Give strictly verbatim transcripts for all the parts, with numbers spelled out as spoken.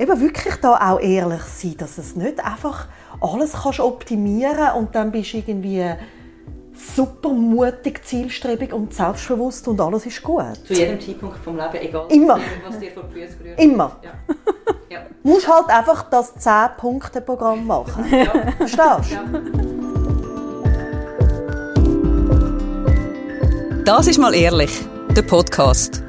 eben wirklich da auch ehrlich sein, dass es nicht einfach alles kannst optimieren und dann bist du irgendwie super mutig, zielstrebig und selbstbewusst und alles ist gut. Zu jedem Zeitpunkt vom Leben, egal Immer. was dir vor die Füße gerührt. Immer. Ja. Ja. Du musst halt einfach das zehn-Punkte-Programm machen. Ja. Verstehst du? Ja. Das ist mal ehrlich, der Podcast.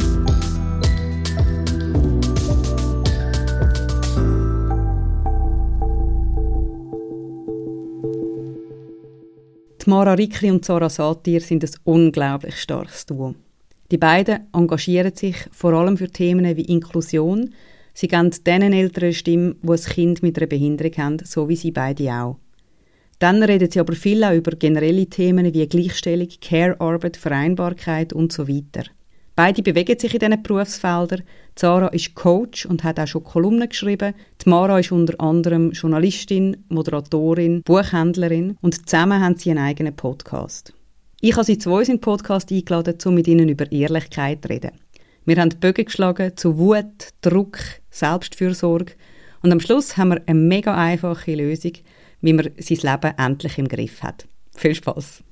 Mara Rikli und Zara Satir sind ein unglaublich starkes Duo. Die beiden engagieren sich vor allem für Themen wie Inklusion. Sie geben denen Eltern eine Stimme, die ein Kind mit einer Behinderung haben, so wie sie beide auch. Dann reden sie aber viel auch über generelle Themen wie Gleichstellung, Care-Arbeit, Vereinbarkeit und so weiter. Beide bewegen sich in diesen Berufsfeldern. Zara ist Coach und hat auch schon Kolumnen geschrieben. Die Mara ist unter anderem Journalistin, Moderatorin, Buchhändlerin und zusammen haben sie einen eigenen Podcast. Ich habe sie zu uns in den Podcast eingeladen, um mit ihnen über Ehrlichkeit zu reden. Wir haben die Bögen geschlagen zu Wut, Druck, Selbstfürsorge und am Schluss haben wir eine mega einfache Lösung, wie man sein Leben endlich im Griff hat. Viel Spass!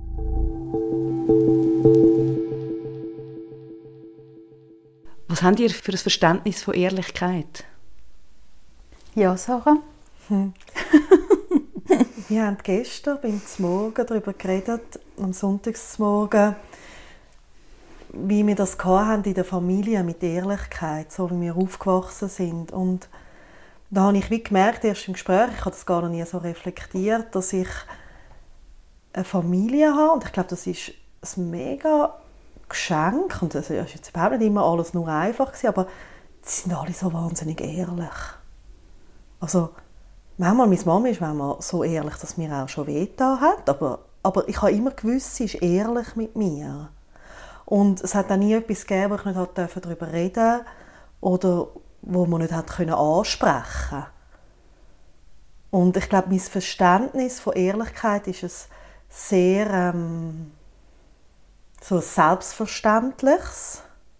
Was habt ihr für ein Verständnis von Ehrlichkeit? Ja, Sarah? Hm. Wir haben gestern beim Zmorgen darüber geredet, am Sonntagsmorgen, wie wir das hatten in der Familie mit Ehrlichkeit, so wie wir aufgewachsen sind. Und da habe ich wie gemerkt, erst im Gespräch, ich habe das gar noch nie so reflektiert, dass ich eine Familie habe. Und ich glaube, das ist ein mega Geschenk. Und das ist jetzt überhaupt nicht immer alles nur einfach gewesen, aber sie sind alle so wahnsinnig ehrlich. Also, manchmal, meine Mama ist manchmal so ehrlich, dass mir auch schon wehgetan hat, aber, aber ich habe immer gewusst, sie ist ehrlich mit mir. Und es hat auch nie etwas gegeben, wo ich nicht darüber reden durfte oder wo man nicht ansprechen konnte. Und ich glaube, mein Verständnis von Ehrlichkeit ist ein sehr ähm, so ein selbstverständliches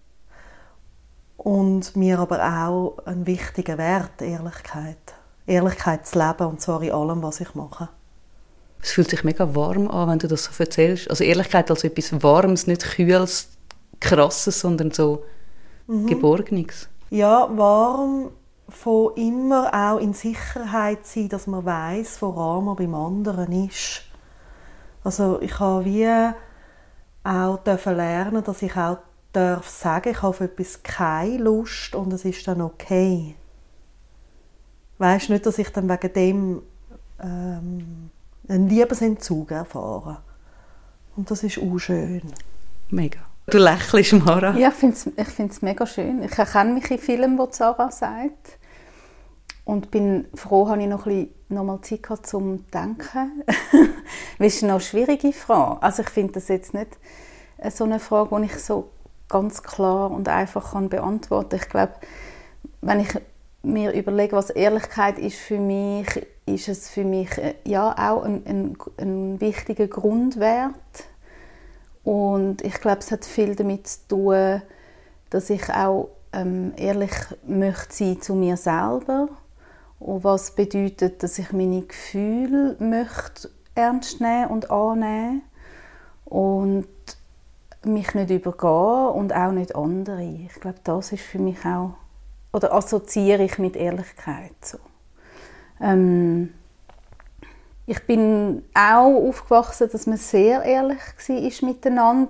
und mir aber auch ein wichtiger Wert, Ehrlichkeit. Ehrlichkeit zu leben, und zwar in allem, was ich mache. Es fühlt sich mega warm an, wenn du das so erzählst. Also Ehrlichkeit als etwas Warmes, nicht Kühles, Krasses, sondern so mhm. Geborgenes. Ja, warm, von immer auch in Sicherheit sein, dass man weiss, woran man beim anderen ist. Also ich habe wie auch lernen, dass ich auch darf sagen, ich habe auf etwas keine Lust und es ist dann okay. Weisst nicht, dass ich dann wegen dem ähm, einen Liebesentzug erfahre. Und das ist auch schön. Mega. Du lächelst, Mara. Ja, ich finde es ich find's mega schön. Ich erkenne mich in Filmen, die Sarah sagt. Und bin froh, dass ich noch, ein bisschen, noch mal Zeit hatte, zum Denken. Das ist eine schwierige Frage. Also ich finde das jetzt nicht so eine Frage, die ich so ganz klar und einfach kann beantworten kann. Ich glaube, wenn ich mir überlege, was Ehrlichkeit ist für mich, ist es für mich ja auch ein, ein, ein wichtiger Grundwert. Und ich glaube, es hat viel damit zu tun, dass ich auch ähm, ehrlich möchte sein zu mir selber. Und was bedeutet, dass ich meine Gefühle möchte ernst nehmen und annehmen und mich nicht übergehen und auch nicht andere. Ich glaube, das ist für mich auch, oder assoziiere ich mit Ehrlichkeit so. Ähm, ich bin auch aufgewachsen, dass man sehr ehrlich war miteinander,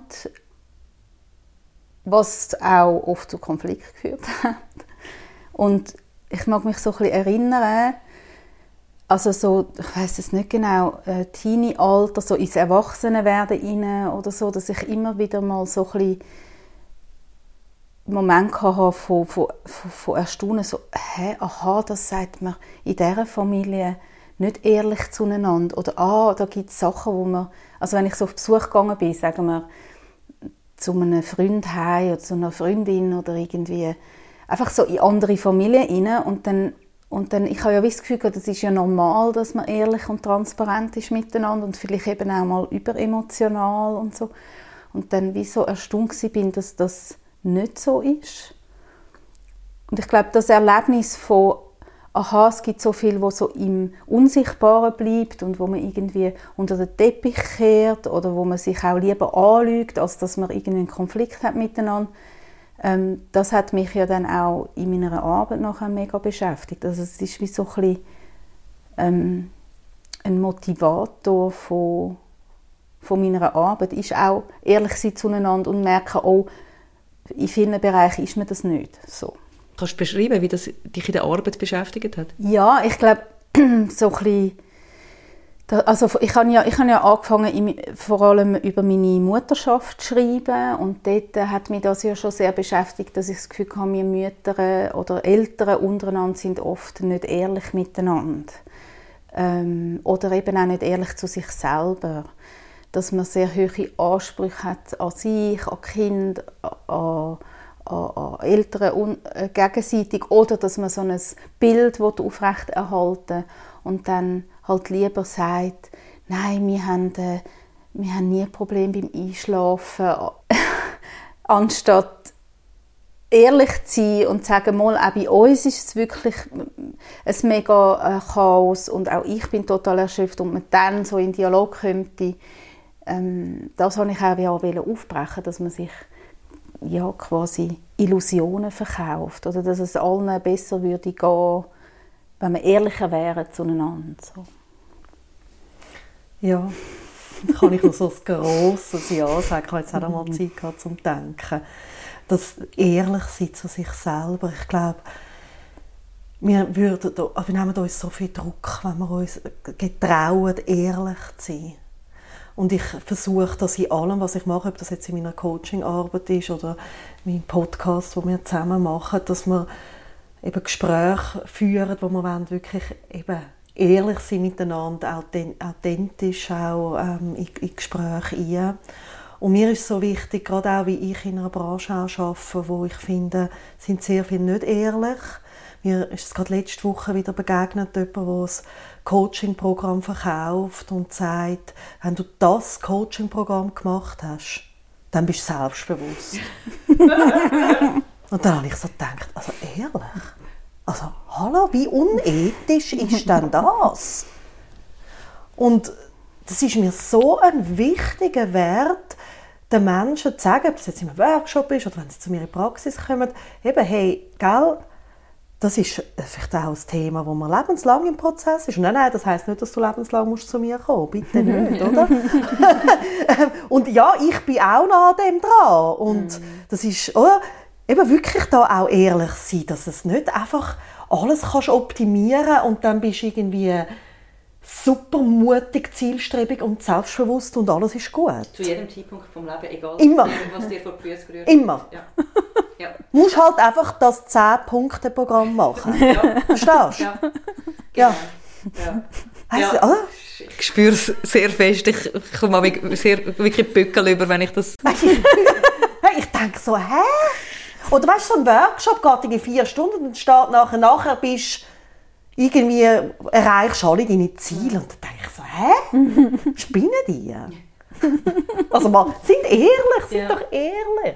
was auch oft zu Konflikten geführt hat. Und ich mag mich so ein bisschen erinnern, also so, ich weiss es nicht genau, äh, Teenie-Alter, so ins Erwachsenenwerden rein oder so, dass ich immer wieder mal so ein bisschen Momente hatte von, von, von, von Erstaunen, so, hä, aha, das sagt man in dieser Familie nicht ehrlich zueinander. Oder, ah, da gibt es Sachen, wo man, also wenn ich so auf Besuch gegangen bin, sagen wir, zu einem Freund heim oder zu einer Freundin oder irgendwie, einfach so in andere Familien rein und dann Und dann, ich habe ja das Gefühl, das ist ja normal, dass man ehrlich und transparent ist miteinander und vielleicht eben auch mal überemotional und so. Und dann wie so erstaunt bin, dass das nicht so ist. Und ich glaube, das Erlebnis von aha, es gibt so viel, was so im Unsichtbaren bleibt und wo man irgendwie unter den Teppich kehrt oder wo man sich auch lieber anlügt, als dass man irgendwie einen Konflikt hat miteinander. Ähm, das hat mich ja dann auch in meiner Arbeit nachher mega beschäftigt. Also es ist wie so ein bisschen, ähm, ein Motivator von, von meiner Arbeit, ist auch ehrlich sein zueinander und merken, oh, in vielen Bereichen ist mir das nicht so. Kannst du beschreiben, wie das dich in der Arbeit beschäftigt hat? Ja, ich glaube, so ein bisschen, also ich habe ja, ich habe ja angefangen, vor allem über meine Mutterschaft zu schreiben und dort hat mich das ja schon sehr beschäftigt, dass ich das Gefühl habe, wir Mütter oder Eltern untereinander sind oft nicht ehrlich miteinander. Ähm, oder eben auch nicht ehrlich zu sich selber. Dass man sehr hohe Ansprüche hat an sich, an Kinder, an an Eltern un- äh, gegenseitig oder dass man so ein Bild aufrechterhalten und dann halt lieber sagt, nein, wir haben, äh, wir haben nie Probleme beim Einschlafen, anstatt ehrlich zu sein und zu sagen, mal, auch bei uns ist es wirklich ein mega äh, Chaos und auch ich bin total erschöpft und man dann so in Dialog könnte. Ähm, das wollte ich auch aufbrechen, dass man sich ja, quasi Illusionen verkauft oder dass es allen besser würde gehen, wenn wir ehrlicher wären zueinander. So. Ja, da kann ich noch so ein grosses Ja sagen. Ich habe jetzt auch noch mal Zeit gehabt zum Denken. Das ehrlich sein zu sich selber. Ich glaube, wir, würden da, wir nehmen uns so viel Druck, wenn wir uns getrauen, ehrlich zu sein. Und ich versuche das in allem, was ich mache, ob das jetzt in meiner Coaching-Arbeit ist oder mein Podcast, den wir zusammen machen, dass wir eben Gespräche führen, wo wir wirklich eben ehrlich sind miteinander, authentisch auch ähm, in, in Gespräche ein. Und mir ist so wichtig, gerade auch, wie ich in einer Branche auch arbeite, wo ich finde, sind sehr viele nicht ehrlich. Mir ist es gerade letzte Woche wieder begegnet, jemand, der ein Coaching-Programm verkauft und sagt, wenn du das Coaching-Programm gemacht hast, dann bist du selbstbewusst. Und dann habe ich so gedacht, also ehrlich? Also, hallo, wie unethisch ist denn das? Und das ist mir so ein wichtiger Wert, den Menschen zu sagen, ob das jetzt in einem Workshop ist oder wenn sie zu mir in die Praxis kommen, eben, hey, gell, das ist vielleicht auch ein Thema, wo man lebenslang im Prozess ist. Nein, nein, das heisst nicht, dass du lebenslang musst zu mir kommen musst. Bitte nicht, oder? Und ja, ich bin auch noch an dem dran. Und das ist, oder? Eben wirklich da auch ehrlich sein, dass es nicht einfach alles kannst optimieren und dann bist du irgendwie super mutig, zielstrebig und selbstbewusst und alles ist gut. Zu jedem Zeitpunkt vom Leben, egal Immer. was dir vor die Füße gerührt. Immer. Ja. Ja. Du musst halt einfach das zehn-Punkte-Programm machen. Ja. Verstehst du? Ja. Ja. Ja. Weißt Ja. du, oder? Ich spüre es sehr fest. Ich, ich komme mal sehr wirklich Bückel über, wenn ich das... Hey, ich denke so, hä? Oder weißt du, so ein Workshop geht irgendwie vier Stunden und steht nachher, nachher bist irgendwie, erreichst alle deine Ziele. Und dann denke ich so, hä? Spinnen die? Also mal, sind ehrlich, sind Ja. doch ehrlich.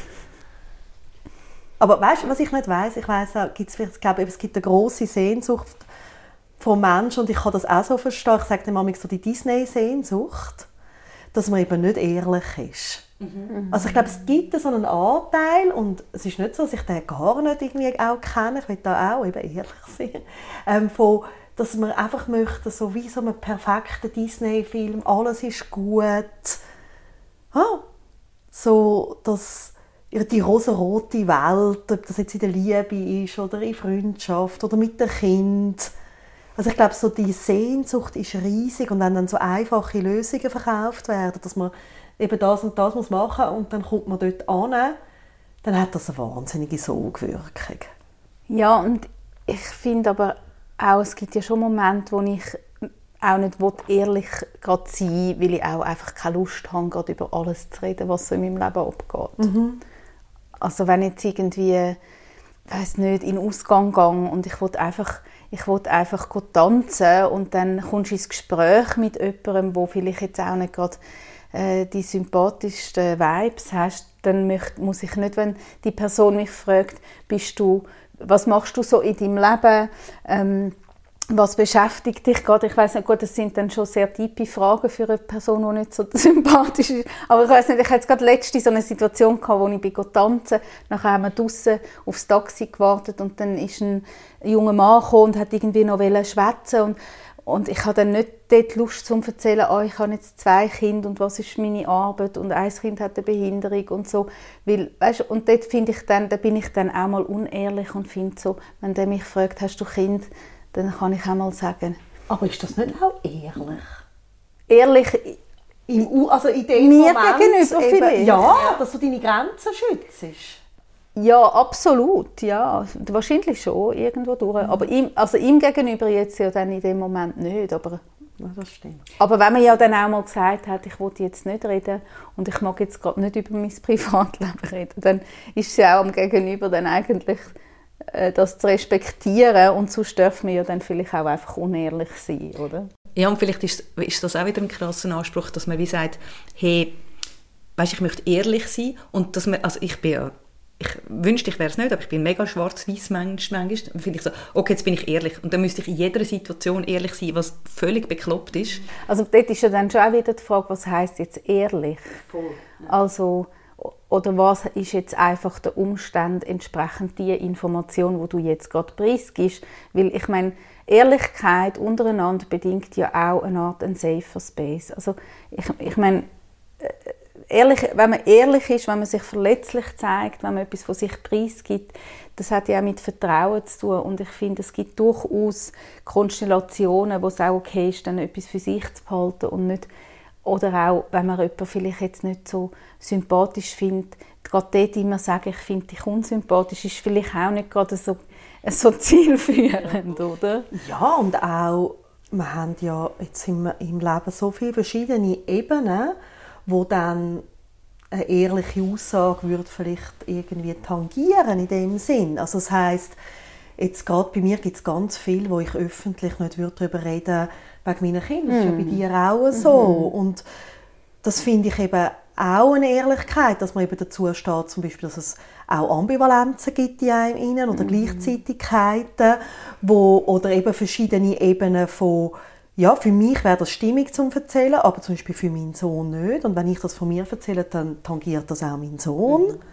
Aber weißt du, was ich nicht weiss? Ich weiss auch, gibt's vielleicht, ich glaube, es gibt eine grosse Sehnsucht vom Menschen und ich kann das auch so verstehen. Ich sage manchmal so die Disney-Sehnsucht, dass man eben nicht ehrlich ist. Mhm. Also ich glaube, es gibt so einen Anteil und es ist nicht so, dass ich den gar nicht irgendwie auch kenne. Ich will da auch eben ehrlich sein. Ähm, von, dass man einfach möchte, so wie so einen perfekten Disney-Film, alles ist gut. Ah, so, dass die rosarote Welt, ob das jetzt in der Liebe ist oder in Freundschaft oder mit dem Kind. Also ich glaube, so die Sehnsucht ist riesig und wenn dann so einfache Lösungen verkauft werden, dass man eben das und das muss machen und dann kommt man dort an, dann hat das eine wahnsinnige Sogwirkung. Ja, und ich finde aber auch, es gibt ja schon Momente, wo ich auch nicht ehrlich gerade sein will, weil ich auch einfach keine Lust habe, gerade über alles zu reden, was so in meinem Leben abgeht. Mhm. Also wenn jetzt irgendwie, weiss nicht, in den Ausgang gehe und ich will einfach, ich will einfach tanzen und dann kommst du ins Gespräch mit jemandem, wo vielleicht jetzt auch nicht gerade äh, die sympathischsten Vibes hast, dann möcht, muss ich nicht, wenn die Person mich fragt, bist du was machst du so in deinem Leben, ähm, was beschäftigt dich gerade? Ich weiss nicht, gut, das sind dann schon sehr tiefe Fragen für eine Person, die nicht so sympathisch ist. Aber ich weiss nicht, ich hatte jetzt gerade letzte so eine Situation gehabt, wo ich bin tanzen. Nachher haben wir draussen aufs Taxi gewartet und dann ist ein junger Mann gekommen und hat irgendwie noch schwätzen und und ich habe dann nicht dort Lust zu erzählen, oh, ich habe jetzt zwei Kinder und was ist meine Arbeit und ein Kind hat eine Behinderung und so. Weil, weißt, und dort finde ich dann, da bin ich dann auch mal unehrlich und finde so, wenn der mich fragt, hast du Kind, dann kann ich auch mal sagen. Aber ist das nicht auch ehrlich? Ehrlich Im, also in dem mir Moment gegenüber eben, vielleicht. ja, dass du deine Grenzen schützt. Ja, absolut, ja. Wahrscheinlich schon, irgendwo durch. Mhm. Aber ihm, also ihm gegenüber jetzt ja dann in dem Moment nicht. Aber, ja, das stimmt. Aber wenn man ja dann auch mal gesagt hat, ich will jetzt nicht reden und ich mag jetzt gerade nicht über mein Privatleben reden, dann ist es ja auch am Gegenüber dann eigentlich, äh, das zu respektieren und sonst darf man ja dann vielleicht auch einfach unehrlich sein, oder? Ja, und vielleicht ist, ist das auch wieder ein krasser Anspruch, dass man wie sagt, hey, weißt, ich möchte ehrlich sein und dass man, also ich bin ja ich wünschte, ich wäre es nicht, aber ich bin ein mega schwarz-weiß Mensch manchmal. Dann finde ich so, okay, jetzt bin ich ehrlich. Und dann müsste ich in jeder Situation ehrlich sein, was völlig bekloppt ist. Also dort ist ja dann schon auch wieder die Frage, was heisst jetzt ehrlich? Voll. Ja. Also, oder was ist jetzt einfach der Umstand entsprechend die Information, die du jetzt gerade preisgibst? Weil ich meine, Ehrlichkeit untereinander bedingt ja auch eine Art ein safer Space. Also ich, ich meine, ehrlich, wenn man ehrlich ist, wenn man sich verletzlich zeigt, wenn man etwas von sich preisgibt, das hat ja auch mit Vertrauen zu tun. Und ich finde, es gibt durchaus Konstellationen, wo es auch okay ist, dann etwas für sich zu behalten und nicht, oder auch, wenn man jemanden vielleicht jetzt nicht so sympathisch findet, gerade dort immer sagen, ich finde dich unsympathisch, ist vielleicht auch nicht gerade so, so zielführend, oder? Ja, und auch, wir haben ja jetzt im, im Leben so viele verschiedene Ebenen, wo dann eine ehrliche Aussage würde vielleicht irgendwie tangieren in dem Sinn. Also das heisst, jetzt gerade bei mir gibt es ganz viel, wo ich öffentlich nicht darüber reden würde, wegen meiner Kinder. Das ist mm. ja bei dir auch so. Mm-hmm. Und das finde ich eben auch eine Ehrlichkeit, dass man eben dazu steht, zum Beispiel, dass es auch Ambivalenzen gibt in einem innen oder mm. Gleichzeitigkeiten, wo, oder eben verschiedene Ebenen von ja, für mich wäre das stimmig zum Erzählen, aber zum Beispiel für meinen Sohn nicht. Und wenn ich das von mir erzähle, dann tangiert das auch meinen Sohn. Mhm.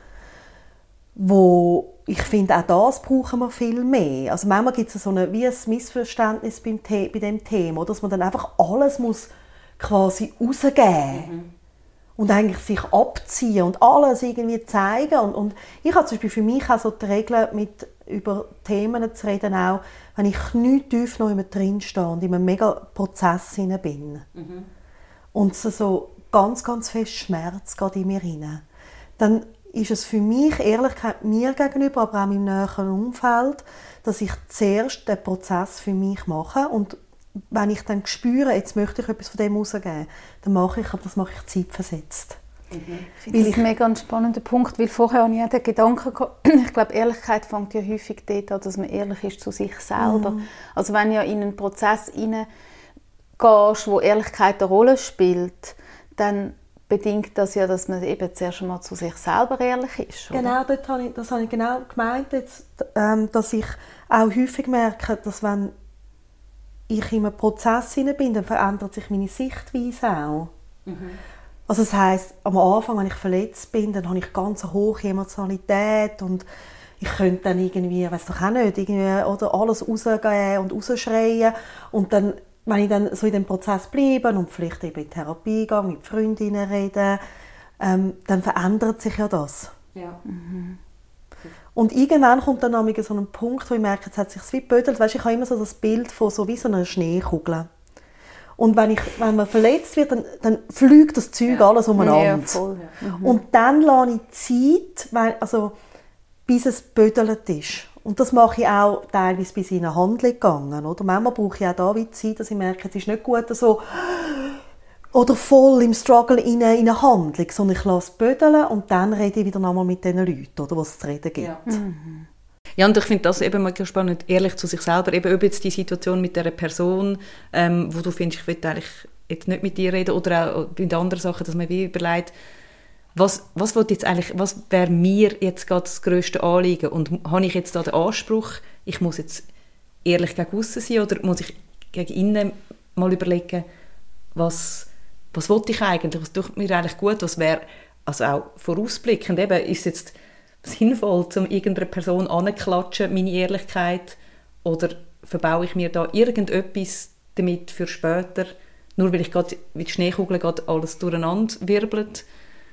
Wo ich finde, auch das brauchen wir viel mehr. Also manchmal gibt es so eine, wie ein Missverständnis beim The- bei dem Thema, dass man dann einfach alles muss quasi rausgeben mhm. und eigentlich sich abziehen und alles irgendwie zeigen. Und, und ich habe zum Beispiel für mich auch so die Regel, mit über Themen zu reden, auch wenn ich nicht tief noch immer drin stehe und in einem mega Prozess bin. Mhm. Und es so ganz, ganz fest Schmerz geht in mir rein. Dann ist es für mich, Ehrlichkeit mir gegenüber, aber auch meinem näheren Umfeld, dass ich zuerst den Prozess für mich mache und wenn ich dann spüre, jetzt möchte ich etwas von dem rausgeben, dann mache ich, aber das mache ich zeitversetzt. Mhm. Ich finde das ein mega spannender Punkt, weil vorher habe ich auch den Gedanken gehabt, ich glaube, Ehrlichkeit fängt ja häufig dort an, dass man ehrlich ist zu sich selber. Mhm. Also wenn du ja in einen Prozess hineingehst, wo Ehrlichkeit eine Rolle spielt, dann bedingt das ja, dass man eben zuerst einmal zu sich selber ehrlich ist. Oder? Genau, dort habe ich, das habe ich genau gemeint, jetzt, ähm, dass ich auch häufig merke, dass wenn ich in einem Prozess hinein bin, dann verändert sich meine Sichtweise auch. Mhm. Also das heisst, am Anfang, wenn ich verletzt bin, dann habe ich ganz eine hohe Emotionalität und ich könnte dann irgendwie, weiss doch auch nicht, irgendwie, oder alles rausgeben und rausschreien. Und dann, wenn ich dann so in dem Prozess bleibe und vielleicht eben in Therapie gehe, mit Freundinnen rede, ähm, dann verändert sich ja das. Ja. Mhm. Und irgendwann kommt dann nämlich so ein Punkt, wo ich merke, jetzt hat es sich wie gebödelt. Weißt, ich habe immer so das Bild von so wie so einer Schneekugel. Und wenn, ich, wenn man verletzt wird, dann, dann fliegt das Zeug ja. alles umeinander. Ja, voll, ja. Mhm. Und dann lasse ich Zeit, weil, also, bis es gebödelt ist. Und das mache ich auch teilweise bis in eine Handlung gegangen. Oder? Manchmal brauche ich auch da wie Zeit, dass ich merke, es ist nicht gut so oder voll im Struggle in eine, in eine Handlung, sondern ich lasse es bödeln und dann rede ich wieder nochmal mit den Leuten, oder, was es zu reden gibt. Ja. Mhm. Ja, und ich finde das eben mal spannend, ehrlich zu sich selber, eben ob jetzt die Situation mit dieser Person, ähm, wo du findest, ich will eigentlich jetzt nicht mit dir reden, oder auch bei anderen Sachen, dass man wie überlegt, was, was, jetzt eigentlich, was wäre mir jetzt gerade das grösste Anliegen? Und habe ich jetzt da den Anspruch, ich muss jetzt ehrlich gegen aussen sein oder muss ich gegen innen mal überlegen, was, was will ich eigentlich, was tut mir eigentlich gut, was wäre, also auch vorausblickend, eben, ist es jetzt sinnvoll, um irgendeiner Person anzuklatschen, meine Ehrlichkeit, oder verbaue ich mir da irgendetwas damit für später, nur weil ich gerade wie die Schneekugel gerade alles durcheinander wirbelt.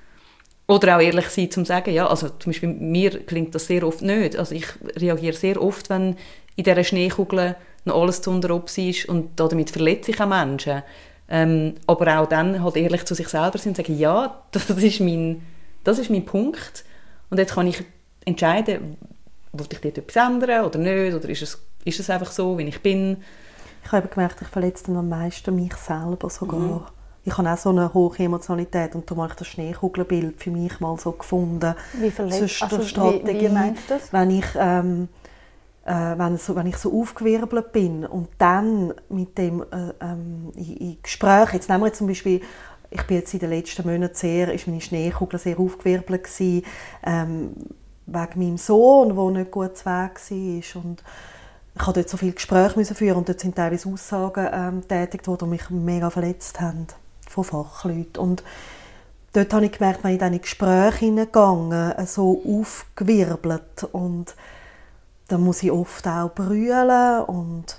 Oder auch ehrlich sein, zum sagen, ja, also zum Beispiel mir klingt das sehr oft nicht. Also ich reagiere sehr oft, wenn in dieser Schneekugel noch alles zu unterob ist und damit verletze ich auch Menschen. Ähm, aber auch dann halt ehrlich zu sich selber sein und sagen, ja, das ist mein, das ist mein Punkt und jetzt kann ich entscheiden, will ich dort etwas ändern oder nicht, oder ist es, ist es einfach so, wie ich bin. Ich habe gemerkt, ich verletze dann am meisten mich selber sogar. Mhm. Ich habe auch so eine hohe Emotionalität und darum habe ich das Schneekugelbild für mich mal so gefunden. Wie verletzt? Also, Strategie, wie, wie meinst du das? Wenn ich, ähm, äh, wenn, so, wenn ich so aufgewirbelt bin und dann mit dem äh, ähm, in, in Gespräch, jetzt nehmen wir jetzt zum Beispiel, ich bin jetzt in den letzten Monaten sehr, ist meine Schneekugel sehr aufgewirbelt gewesen, ähm, wegen meinem Sohn, der nicht gut zu Weg war. Und ich musste dort so viele Gespräche führen und dort sind teilweise Aussagen ähm, tätigt worden, die mich mega verletzt haben von Fachleuten. Und dort habe ich gemerkt, wenn ich in diese Gespräche hineingegangen, so aufgewirbelt und dann muss ich oft auch brüllen und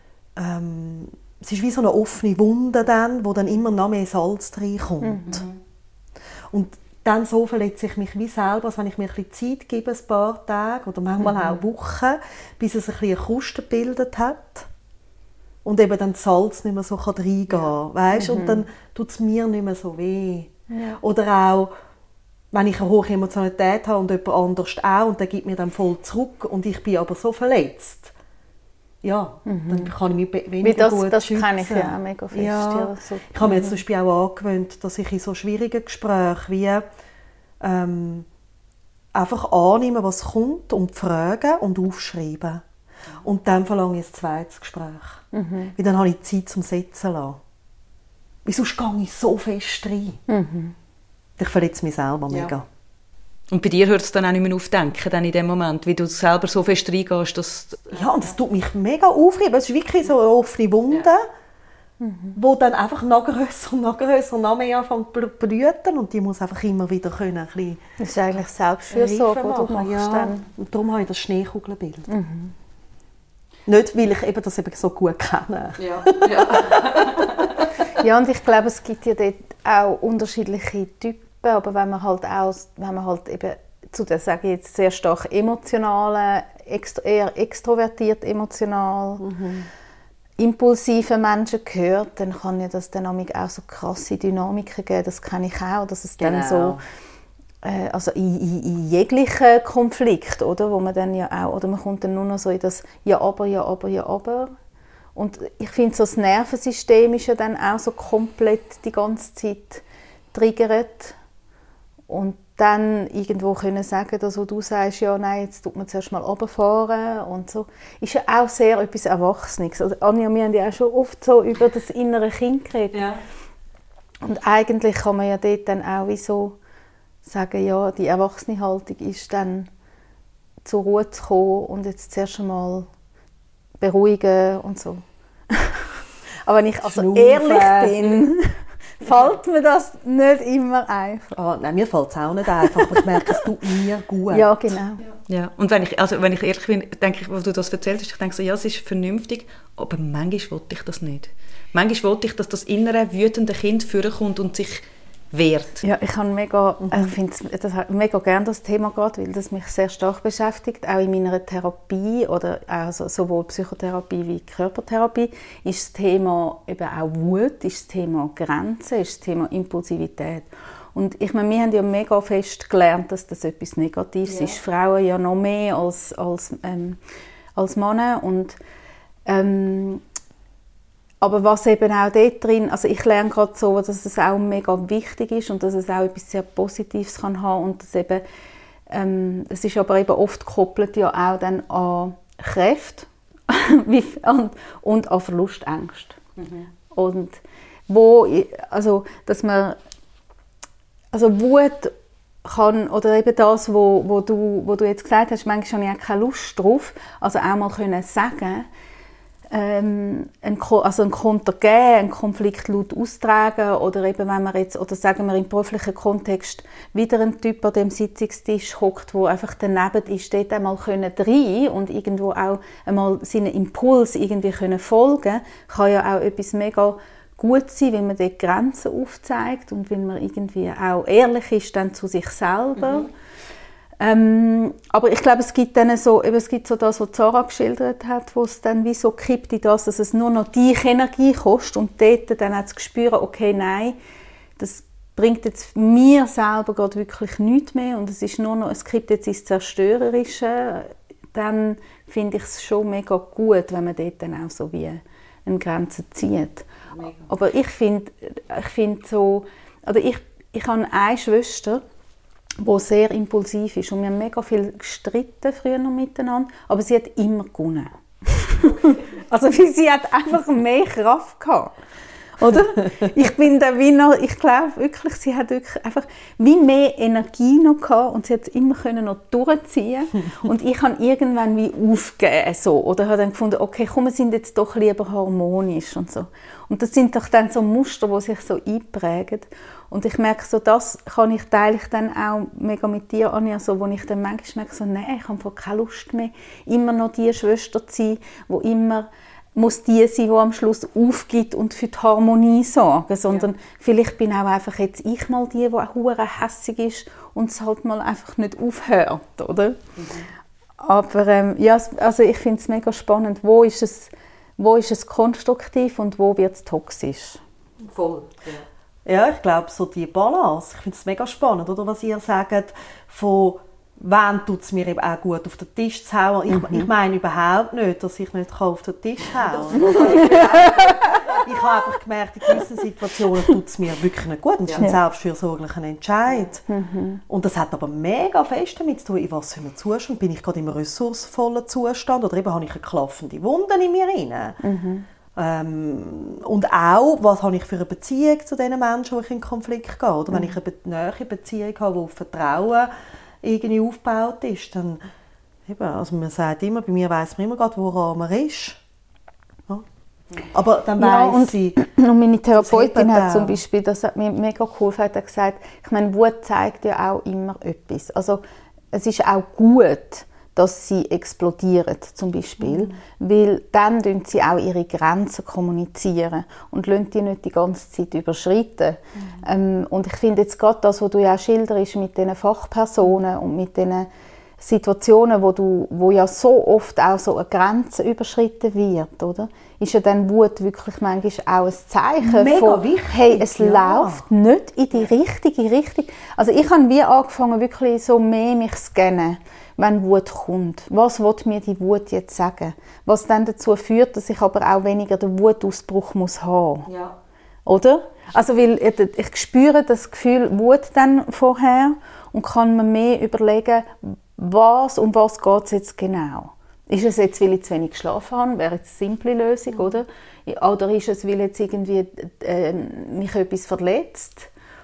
ähm, es ist wie so eine offene Wunde dann, wo dann immer noch mehr Salz reinkommt. Mhm. Und dann so verletze ich mich wie selber, als wenn ich mir ein bisschen Zeit gebe, ein paar Tage oder manchmal mhm. auch Wochen, bis es ein bisschen eine Kruste gebildet hat und eben dann das Salz nicht mehr so reingehen kann. Weißt? Mhm. Und dann tut es mir nicht mehr so weh. Ja. Oder auch, wenn ich eine hohe Emotionalität habe und jemand anders auch und der gibt mir dann voll zurück und ich bin aber so verletzt, ja, mhm. dann kann ich mich weniger das, gut das schützen. Das kenne ich ja auch mega fest. Ja. Ja, so. Ich habe mir jetzt zum Beispiel auch angewöhnt, dass ich in so schwierigen Gesprächen wie ähm, einfach annehmen, was kommt und fragen und aufschreiben. Und dann verlange ich ein zweites Gespräch. Mhm. Weil dann habe ich Zeit zum Setzen zu lassen. Weil sonst gehe ich so fest rein. Mhm. Ich verletze mich selber mega. Ja. Und bei dir hört es dann auch nicht mehr auf denken, dann in dem Moment, wie du selber so fest reingehst, dass... Ja, und das tut mich mega aufregen. Es ist wirklich so eine offene Wunde, ja. mhm. wo dann einfach noch grösser und noch grösser und noch mehr anfängt zu blüten und die muss einfach immer wieder können, ein bisschen... Das ist eigentlich Selbstfürsorge, die du machst ja. dann. Und darum habe ich das Schneekugelbild. Mhm. Nicht, weil ich eben das eben so gut kenne. Ja, ja. Ja, und ich glaube, es gibt ja dort auch unterschiedliche Typen, aber wenn man halt auch, wenn man halt eben zu den, sage ich jetzt, sehr stark emotionalen, extro, eher extrovertiert emotional, mhm. impulsiven Menschen gehört, dann kann ja das dann auch so krasse Dynamiken geben, das kenne ich auch, dass es genau. dann so, äh, also in, in, in jeglichen Konflikt, oder, wo man dann ja auch, oder man kommt dann nur noch so in das Ja, aber, ja, aber, ja, aber. Und ich finde, so das Nervensystem ist ja dann auch so komplett die ganze Zeit triggert. Und dann irgendwo können sagen, dass wo du sagst, ja, nein, jetzt tut man zuerst mal runterfahren und so, ist ja auch sehr etwas Erwachsenes. Also Anja, wir haben ja auch schon oft so über das innere Kind geredet. Ja. Und eigentlich kann man ja dort dann auch wie so sagen, ja, die erwachsene Haltung ist dann zur Ruhe zu kommen und jetzt zuerst einmal beruhigen und so. Aber wenn ich also ehrlich bin, fällt mir das nicht immer einfach. Oh, nein, mir fällt es auch nicht einfach, aber ich merke, es tut mir gut. Ja, genau. Ja. Und wenn ich, also wenn ich ehrlich bin, denke ich, was du das erzählst, ich denke so, ja, es ist vernünftig, aber manchmal will ich das nicht. Manchmal will ich, dass das innere, wütende Kind vorkommt und sich wehrt. Ja, ich habe mega, mhm. ich finde das mega gerne das Thema gerade, weil das mich sehr stark beschäftigt, auch in meiner Therapie oder also sowohl Psychotherapie wie Körpertherapie ist das Thema eben auch Wut, ist das Thema Grenzen, ist das Thema Impulsivität. Und ich meine, wir haben ja mega fest gelernt, dass das etwas Negatives ja. ist. Frauen ja noch mehr als als ähm, als Männer und ähm, aber was eben auch dort drin, also ich lerne gerade so, dass es auch mega wichtig ist und dass es auch etwas sehr Positives kann haben und dass eben, ähm, es ist aber eben oft gekoppelt ja auch dann an Kräfte und, und an Verlustängste. Mhm. Und wo, also, dass man, also Wut kann, oder eben das, wo, wo, du, wo du jetzt gesagt hast, manchmal habe ich auch keine Lust drauf, also auch mal können sagen, ähm, einen, also einen Konter geben, einen Konflikt laut austragen, oder eben, wenn man jetzt, oder sagen wir im beruflichen Kontext, wieder ein Typ an dem Sitzungstisch hockt, der einfach daneben ist, dort einmal können rein und irgendwo auch einmal seinen Impuls irgendwie können folgen, kann ja auch etwas mega gut sein, wenn man dort Grenzen aufzeigt und wenn man irgendwie auch ehrlich ist dann zu sich selber. Mhm. Ähm, aber ich glaube, es gibt dann so, eben, es gibt so das, was Zara geschildert hat, wo es dann wie so kippt in das, dass es nur noch dich Energie kostet und dort dann auch zu spüren, okay, nein, das bringt jetzt mir selber gerade wirklich nichts mehr und es ist nur noch, es kippt jetzt ins Zerstörerische, dann finde ich es schon mega gut, wenn man dort dann auch so wie eine Grenze zieht. Mega. Aber ich finde, ich finde so, oder ich, ich habe eine Schwester, die sehr impulsiv ist und wir haben mega viel gestritten früher noch miteinander, aber sie hat immer gewonnen. Also weil sie hat einfach mehr Kraft gehabt. Oder? Ich bin der Winner, ich glaube wirklich, sie hat wirklich einfach wie mehr Energie noch gehabt und sie hat es immer können noch durchziehen und ich habe irgendwann wie aufgegeben so, oder habe dann gefunden, okay, komm, wir sind jetzt doch lieber harmonisch und so. Und das sind doch dann so Muster, die sich so einprägen. Und ich merke so, das kann ich teile ich dann auch mega mit dir, Anja, so, wo ich dann manchmal merke, so, nein, ich habe keine Lust mehr, immer noch die Schwester zu sein, die immer muss die sein, die am Schluss aufgibt und für die Harmonie sorgen, sondern ja. Vielleicht bin auch einfach jetzt ich mal die, die auch hure hässig ist und es halt mal einfach nicht aufhört, oder? Mhm. Aber ähm, ja, also ich finde es mega spannend, wo ist es, wo ist es konstruktiv und wo wird es toxisch? Voll, ja. Ja, ich glaube, so die Balance, ich finde es mega spannend, oder, was ihr sagt, von wann tut es mir eben auch gut, auf den Tisch zu hauen. Ich, mhm. ich meine überhaupt nicht, dass ich nicht auf den Tisch hauen kann. Ich habe einfach gemerkt, in gewissen Situationen tut es mir wirklich nicht gut. Das ist ein ja. selbstfürsorglicher Entscheid. Mhm. Und das hat aber mega fest damit zu tun, in was für einem Zustand bin ich gerade im ressourcenvollen Zustand oder eben habe ich eine klaffende Wunde in mir drin. Mhm. Ähm, und auch, was habe ich für eine Beziehung zu den Menschen, wo ich in Konflikt gehe. Oder mhm. wenn ich eine nahe Beziehung habe, die auf Vertrauen irgendwie aufgebaut ist, dann eben, also man sagt immer, bei mir weiss man immer gerade, woran man ist. Ja. Aber dann ja, weiss und, sie... Und meine Therapeutin hat zum Beispiel, das hat mir mega geholfen, hat gesagt, ich meine, Wut zeigt ja auch immer etwas. Also es ist auch gut, dass sie explodieren, zum Beispiel, mhm. weil dann kommunizieren sie auch ihre Grenzen kommunizieren und lassen die nicht die ganze Zeit überschreiten. Mhm. Ähm, und ich finde jetzt gerade das, was du ja auch schilderst mit diesen Fachpersonen und mit diesen Situationen, wo, du, wo ja so oft auch so eine Grenze überschritten wird, oder? Ist ja dann Wut wirklich manchmal auch ein Zeichen Mega von, wichtig, hey, es ja. läuft nicht in die richtige Richtung. Also ich habe wie angefangen, wirklich so mehr mich zu scannen, wenn Wut kommt. Was will mir die Wut jetzt sagen? Was dann dazu führt, dass ich aber auch weniger den Wutausbruch muss haben. Ja. Oder? Also weil ich spüre das Gefühl Wut dann vorher und kann mir mehr überlegen, was, um was geht es jetzt genau. Ist es jetzt, weil ich zu wenig geschlafen habe? Wäre jetzt eine simple Lösung, mhm. oder? Oder ist es, weil jetzt irgendwie äh, mich etwas verletzt?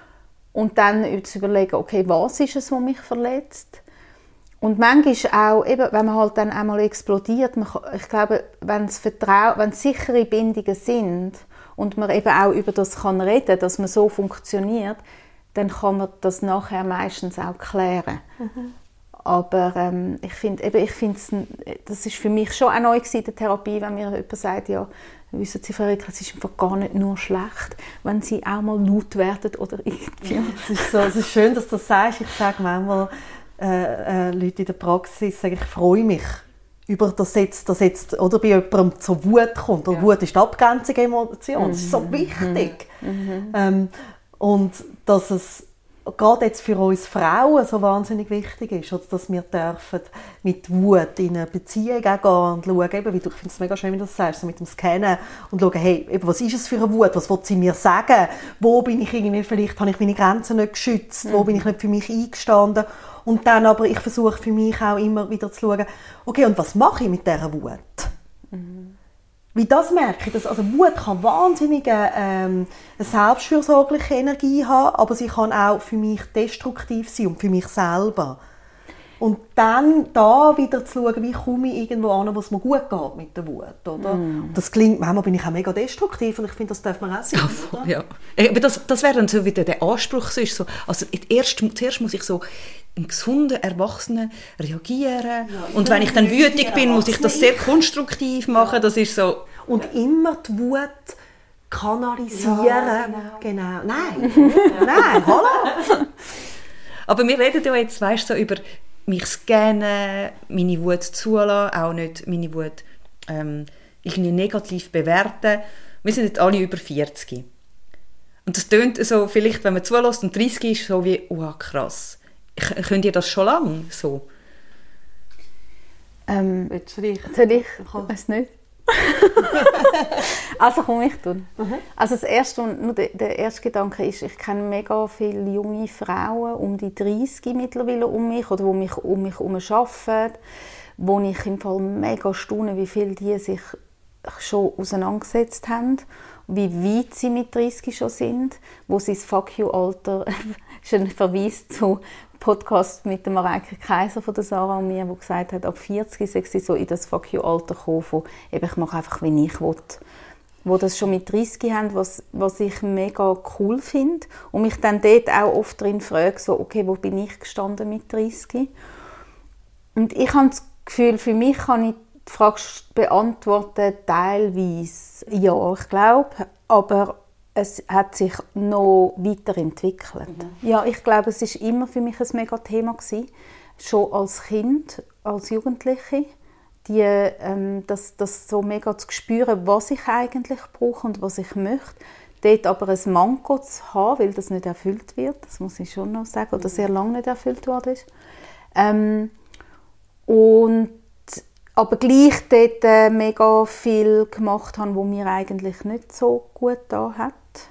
Und dann zu überlegen, okay, was ist es, was mich verletzt? Und manchmal auch, eben, wenn man halt dann einmal explodiert, man, ich glaube, wenn es Vertrau- wenn es sichere Bindungen sind und man eben auch über das kann reden, dass man so funktioniert, dann kann man das nachher meistens auch klären. Mhm. Aber ähm, ich finde, eben, ich finde, das ist für mich schon auch neu in der Therapie, wenn mir jemand sagt, ja, wissen Sie, Frau Ricker, es ist einfach gar nicht nur schlecht, wenn Sie auch mal laut werden oder irgendwie. Es ist, so, es ist schön, dass du das sagst. Ich sage manchmal äh, äh, Leute in der Praxis, sage ich, freue mich über das jetzt, das jetzt oder bei jemandem zur Wut kommt. Ja. Wut ist die Abgrenzung der Emotion. Mhm. Das ist so wichtig. Mhm. Ähm, und dass es gerade jetzt für uns Frauen so wahnsinnig wichtig ist, oder dass wir dürfen mit Wut in eine Beziehung gehen und schauen, eben, wie du, ich finde es mega schön, wie du das sagst, so mit dem Scannen und schauen, hey, eben, was ist es für eine Wut, was will sie mir sagen, wo bin ich irgendwie, vielleicht habe ich meine Grenzen nicht geschützt, mhm. wo bin ich nicht für mich eingestanden und dann aber, ich versuche für mich auch immer wieder zu schauen, okay, und was mache ich mit dieser Wut? Mhm. Wie das merke ich, dass, also Wut kann wahnsinnige ähm, eine selbstfürsorgliche Energie haben, aber sie kann auch für mich destruktiv sein und für mich selber. Und dann da wieder zu schauen, wie komme ich irgendwo an, wo es mir gut geht mit der Wut, oder? Mm. Das klingt, manchmal bin ich auch mega destruktiv und ich finde, das darf man auch sein, ja, oder? Ja. Aber das, das wäre dann so wieder der Anspruch, so ist so, also erst, zuerst muss ich so im gesunden Erwachsenen reagieren ja, und wenn ich dann wütig bin, muss ich das sehr konstruktiv machen, ja. Das ist so... Und immer die Wut kanalisieren. Ja, genau. genau. Nein, nein, hallo! Aber wir reden ja jetzt, weißt du, so über mich scannen, meine Wut zulassen, auch nicht meine Wut ähm, irgendwie negativ bewerten. Wir sind jetzt alle über vierzig. Und das tönt so, vielleicht, wenn man zulässt und dreißig ist, so wie, oh krass. Könnt ihr das schon lange so? Ähm, Willst du dich? Soll ich? Ich weiß nicht. Also komm, ich tun. Mhm. Also das erste, nur der, der erste Gedanke ist, ich kenne mega viele junge Frauen um die dreißig mittlerweile um mich oder die mich um mich herum arbeiten, wo ich im Fall mega staune, wie viele die sich schon auseinandergesetzt haben, wie weit sie mit dreißig schon sind, wo sie das Fuck you-Alter ist ein Verweis zu Podcast mit der Mareike Kaiser von der Sarah und mir, die gesagt hat, ab vierzig sei sie so in das Fuck you-Alter gekommen, von eben, ich mache einfach, wie ich will. Wo das schon mit dreißig haben, was, was ich mega cool finde. Und mich dann dort auch oft drin frage, so, okay, wo bin ich gestanden mit dreißig? Und ich habe das Gefühl, für mich kann ich die Frage beantworten, teilweise ja, ich glaube, aber es hat sich noch weiterentwickelt. Mhm. Ja, ich glaube, es ist immer für mich ein mega Thema gewesen, schon als Kind, als Jugendliche, die, ähm, das, das so mega zu spüren, was ich eigentlich brauche und was ich möchte. Dort aber ein Manko zu haben, weil das nicht erfüllt wird, das muss ich schon noch sagen, oder sehr lange nicht erfüllt worden ist. Ähm, und aber gleich dort äh, mega viel gemacht haben, was mir eigentlich nicht so gut da hat.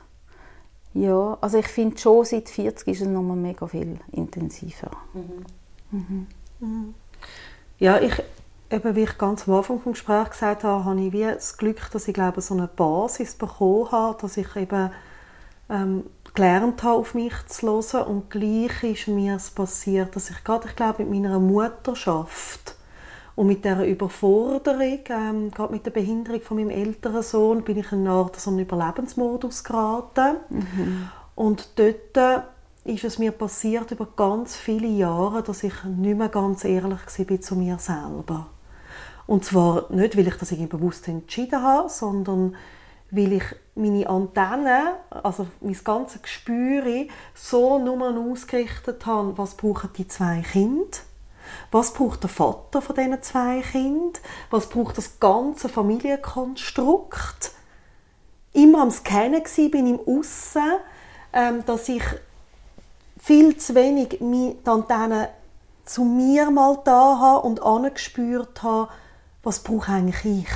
Ja, also ich finde schon, seit vierzig ist es noch mal mega viel intensiver. Mhm. Mhm. Mhm. Ja, ich, eben, wie ich ganz am Anfang des Gesprächs gesagt habe, habe ich wie das Glück, dass ich glaube, so eine Basis bekommen habe, dass ich eben ähm, gelernt habe, auf mich zu hören. Und gleich ist mir es passiert, dass ich gerade, ich glaube, mit meiner Mutterschaft und mit dieser Überforderung, ähm, gerade mit der Behinderung von meinem älteren Sohn, bin ich in eine so einen Überlebensmodus geraten. Mhm. Und dort ist es mir passiert über ganz viele Jahre, dass ich nicht mehr ganz ehrlich war zu mir selber. Und zwar nicht, weil ich das irgendwie bewusst entschieden habe, sondern weil ich meine Antennen, also mein ganzes Gespür, so nur ausgerichtet habe, was brauchen die zwei Kinder. Was braucht der Vater von diesen zwei Kindern? Was braucht das ganze Familienkonstrukt? Immer am Scannen war, bin im Aussen, ähm, dass ich viel zu wenig die Antennen zu mir mal da habe und angespürt habe, was brauche eigentlich ich?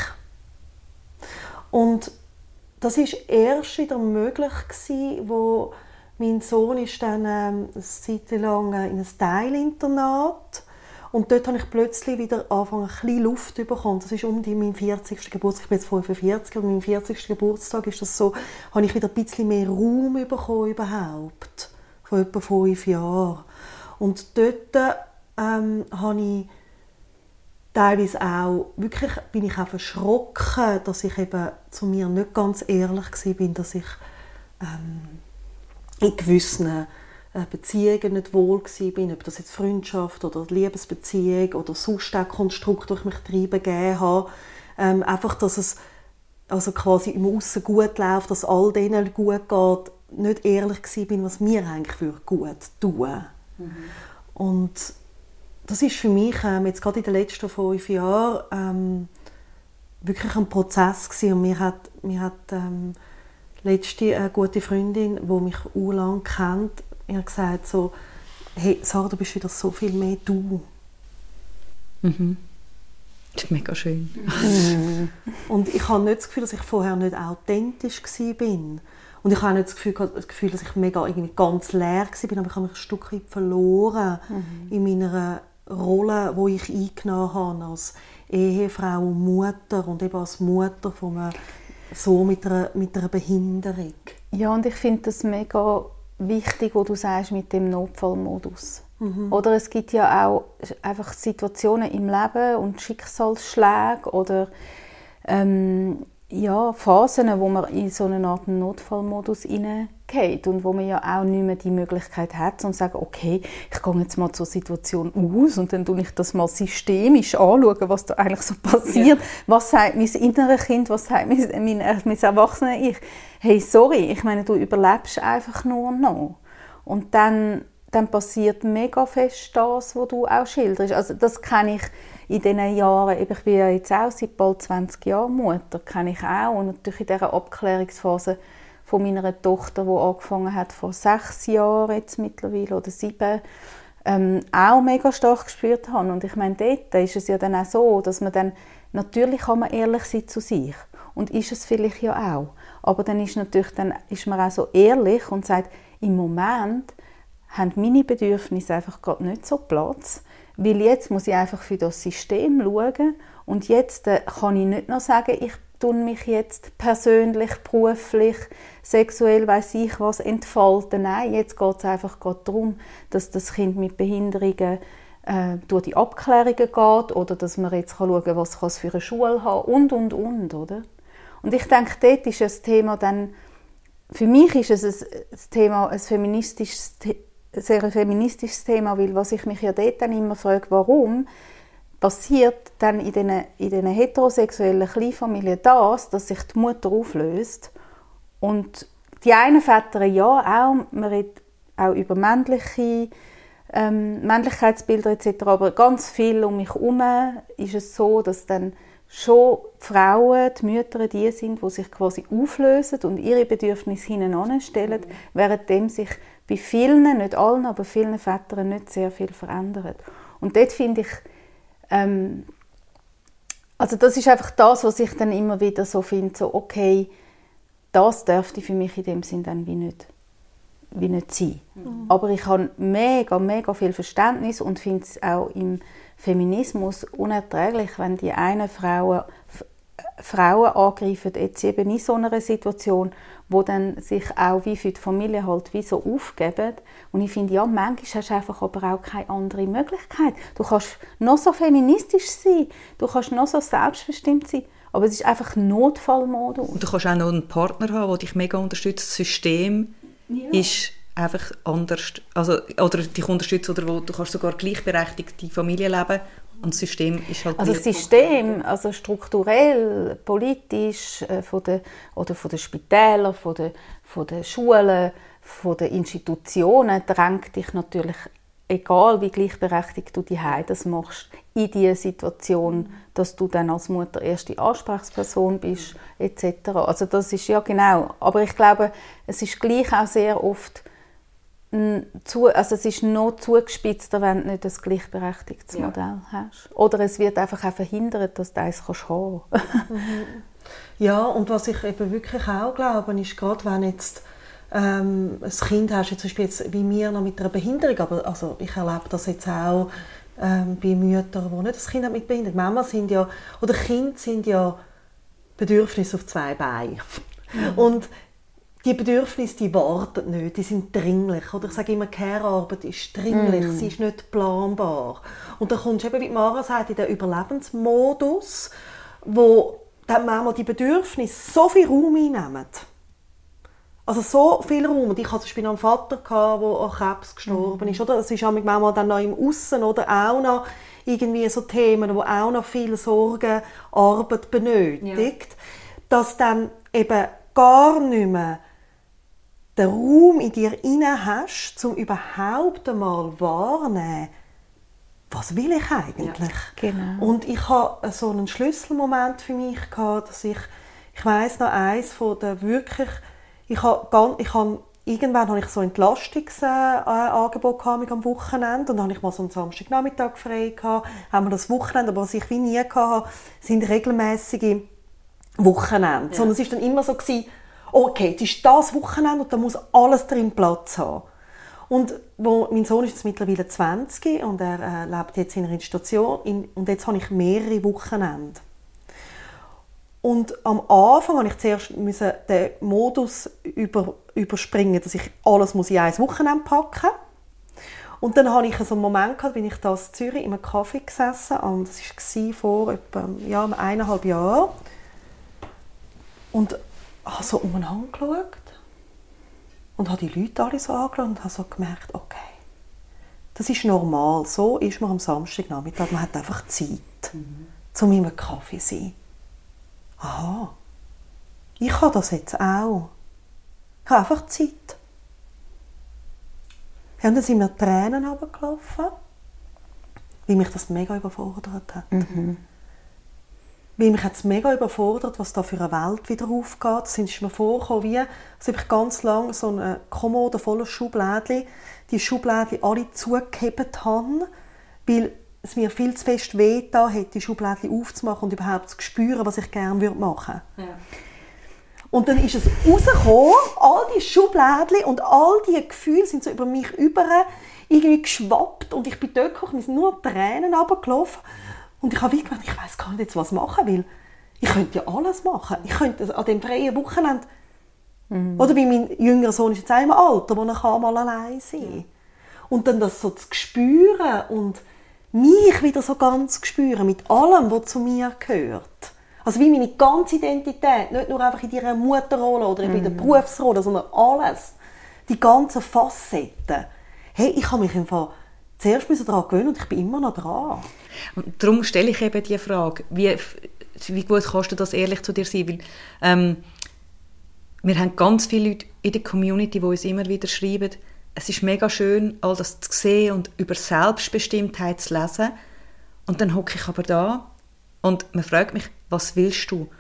Und das war erst wieder möglich gewesen, wo mein Sohn ist dann ähm, eine Zeit lang in ein Teilinternat. Und dort habe ich plötzlich wieder angefangen, ein bisschen Luft zu bekommen. Das ist um die meinen vierzigsten Geburtstag. Ich bin jetzt fünfundvierzig, und meinem vierzigsten Geburtstag ist das so, habe ich wieder ein bisschen mehr Raum bekommen überhaupt. Von etwa fünf Jahren. Und dort ähm, habe ich teilweise auch, wirklich bin ich auch verschrocken, dass ich eben zu mir nicht ganz ehrlich war, dass ich ähm, in gewissen Beziehungen nicht wohl war, ob das jetzt Freundschaft oder Liebesbeziehung oder sonst ein Konstrukt, das ich mich reingegeben habe. Ähm, einfach, dass es also quasi im Aussen gut läuft, dass all denen gut geht, nicht ehrlich war, was mir eigentlich für gut tun. Mhm. Und das ist für mich ähm, jetzt gerade in den letzten fünf Jahren ähm, wirklich ein Prozess gewesen. Und mir hat, mir hat ähm, letzte eine gute Freundin, die mich auch lange kennt, mir gesagt so, hey Sarah, du bist wieder so viel mehr du. Mhm. Das ist mega schön. Mhm. Und ich habe nicht das Gefühl, dass ich vorher nicht authentisch war. Und ich habe nicht das Gefühl, das Gefühl dass ich mega irgendwie ganz leer war, aber ich habe mich ein Stück weit verloren mhm. in meiner Rolle, die ich eingenommen habe als Ehefrau und Mutter und eben als Mutter von einem Sohn mit einer, mit einer Behinderung. Ja, und ich finde das mega wichtig, was du sagst mit dem Notfallmodus. Mhm. Oder es gibt ja auch einfach Situationen im Leben und Schicksalsschläge oder ähm, ja, Phasen, wo man in so eine Art Notfallmodus hineingeht und wo man ja auch nicht mehr die Möglichkeit hat, um zu sagen, okay, ich gehe jetzt mal zur Situation aus und dann schaue ich das mal systemisch anschauen, was da eigentlich so passiert. Ja. Was sagt mein inneres Kind, was sagt mein, mein, mein erwachsenes Ich? Hey, sorry, ich meine, du überlebst einfach nur noch. Und dann, dann passiert mega fest das, was du auch schilderst. Also das kenne ich in diesen Jahren, ich bin ja jetzt auch seit bald zwanzig Jahren Mutter, kenne ich auch. Und natürlich in dieser Abklärungsphase von meiner Tochter, die angefangen hat vor sechs Jahren jetzt mittlerweile oder sieben, ähm, auch mega stark gespürt habe. Und ich meine, dort ist es ja dann auch so, dass man dann, natürlich kann man ehrlich sein zu sich. Und ist es vielleicht ja auch. Aber dann ist, natürlich, dann ist man auch so ehrlich und sagt, im Moment haben meine Bedürfnisse einfach gerade nicht so Platz, weil jetzt muss ich einfach für das System schauen und jetzt äh, kann ich nicht noch sagen, ich tue mich jetzt persönlich, beruflich, sexuell, weiss ich was, entfalten. Nein, jetzt geht es einfach gerade darum, dass das Kind mit Behinderungen äh, durch die Abklärungen geht oder dass man jetzt schauen kann, was es für eine Schule haben und, und, und, oder? Und ich denke, dort ist das Thema dann, für mich ist es ein, ein Thema, ein feministisches, ein sehr feministisches Thema, weil was ich mich ja dort dann immer frage, warum passiert dann in diesen, in diesen heterosexuellen Kleinfamilien das, dass sich die Mutter auflöst und die einen Väter ja auch, man redet auch über männliche ähm, Männlichkeitsbilder et cetera, aber ganz viel um mich herum ist es so, dass dann schon die Frauen, die Mütter, die sind, die sich quasi auflösen und ihre Bedürfnisse hinten anstellen, mhm. währenddem sich bei vielen, nicht allen, aber vielen Vätern nicht sehr viel verändert. Und dort finde ich, ähm, also das ist einfach das, was ich dann immer wieder so finde, so okay, das dürfte für mich in dem Sinn dann wie nicht, wie nicht sein. Mhm. Aber ich habe mega, mega viel Verständnis und finde es auch im Feminismus unerträglich, wenn die einen Frauen, Frauen angreifen, jetzt eben in so einer Situation, wo dann sich auch wie für die Familie halt wie so aufgeben. Und ich finde, ja, manchmal hast du einfach aber auch keine andere Möglichkeit. Du kannst noch so feministisch sein, du kannst noch so selbstbestimmt sein, aber es ist einfach Notfallmodus. Und du kannst auch noch einen Partner haben, der dich mega unterstützt. Das System ja. ist einfach anders, also, oder dich unterstützt, oder wo du kannst sogar gleichberechtigt die Familie leben und das System ist halt also das System, also strukturell, politisch, äh, von den, oder von den Spitälern, von den, von den Schulen, von den Institutionen drängt dich natürlich, egal wie gleichberechtigt du die Heim das machst, in diese Situation, dass du dann als Mutter erste Ansprechperson bist, et cetera. Also das ist ja genau, aber ich glaube, es ist gleich auch sehr oft Zu, also es ist noch zugespitzter, wenn du nicht ein gleichberechtigtes ja. Modell hast. Oder es wird einfach auch verhindert, dass du eins haben kannst. Ja, und was ich eben wirklich auch glaube, ist, gerade wenn jetzt ähm, ein Kind hast, jetzt zum Beispiel jetzt wie mir noch mit einer Behinderung, aber also ich erlebe das jetzt auch ähm, bei Müttern, die nicht ein Kind haben mit Behinderung. Mama sind ja, oder Kinder sind ja Bedürfnisse auf zwei Beinen. Mhm. Und die Bedürfnisse, die warten nicht, die sind dringlich. Oder ich sage immer, Care-Arbeit ist dringlich, mm. sie ist nicht planbar. Und dann kommst du eben, wie Mara sagt, in den Überlebensmodus, wo dann manchmal die Bedürfnisse so viel Raum einnehmen. Also so viel Raum. Und ich hatte zum Beispiel einen Vater, der an Krebs gestorben mm. ist. Oder? Es ist manchmal dann noch im Aussen oder auch noch irgendwie so Themen, wo auch noch viel Sorgenarbeit benötigt. Ja. Dass dann eben gar nicht mehr den Raum in dir inne hast, um überhaupt einmal wahrzunehmen, was will ich eigentlich? Ja, genau. Und ich hatte so einen Schlüsselmoment für mich gehabt, dass ich, ich weiss noch, eins von der wirklich, ich habe, ich habe irgendwann hatte ich so ein Entlastungsangebot am Wochenende und dann hatte ich mal so einen Samstagnachmittag frei gehabt, haben wir das Wochenende, aber was ich wie nie hatte, sind regelmäßige Wochenende. Ja. Sondern es war dann immer so, okay, jetzt ist das Wochenende und da muss alles drin Platz haben. Und wo, mein Sohn ist jetzt mittlerweile zwanzig und er äh, lebt jetzt in einer Institution in, und jetzt habe ich mehrere Wochenende. Und am Anfang musste ich zuerst müssen den Modus über, überspringen, dass ich alles muss in ein Wochenende packen muss. Und dann hatte ich so einen Moment, gehabt, bin ich da in Zürich in einem Café gesessen, und das war vor etwa ja, eineinhalb Jahren. Und habe so umeinander geschaut und habe die Leute alle so angeschaut und habe so gemerkt, okay, das ist normal, so ist man am Samstagnachmittag, man hat einfach Zeit, mhm. um in einem Kaffee zu sein. Aha, ich habe das jetzt auch. Ich habe einfach Zeit. Und dann sind mir Tränen runtergelaufen, weil mich das mega überfordert hat. Mhm. Weil mich hat es mega überfordert, was da für eine Welt wieder aufgeht. Es ist mir vorgekommen, wie als ich ganz lange so eine Kommode voller Schublädchen, die Schublädchen alle zugehebt habe, weil es mir viel zu fest wehgetan hat, die Schublädchen aufzumachen und überhaupt zu spüren, was ich gerne machen würde. Ja. Und dann ist es rausgekommen, all die Schublädchen und all die Gefühle sind so über mich über irgendwie geschwappt und ich bin dort gekommen, mir sind nur Tränen runtergelaufen. Und ich habe wie gedacht, ich weiss gar nicht, was machen will. Ich könnte ja alles machen. Ich könnte an dem freien Wochenende, mhm. oder wie mein jüngerer Sohn ist jetzt auch im Alter, wo er mal allein sein kann. Und dann das so zu spüren und mich wieder so ganz zu spüren, mit allem, was zu mir gehört. Also wie meine ganze Identität, nicht nur einfach in ihrer Mutterrolle oder in der Berufsrolle, sondern alles. Die ganzen Facetten. Hey, ich habe mich im Fall zuerst daran gewöhnen und ich bin immer noch dran. Und darum stelle ich eben die Frage, wie, wie gut kannst du das ehrlich zu dir sein? Weil, ähm, wir haben ganz viele Leute in der Community, die uns immer wieder schreiben, es ist mega schön, all das zu sehen und über Selbstbestimmtheit zu lesen. Und dann hocke ich aber da und man fragt mich, was willst du?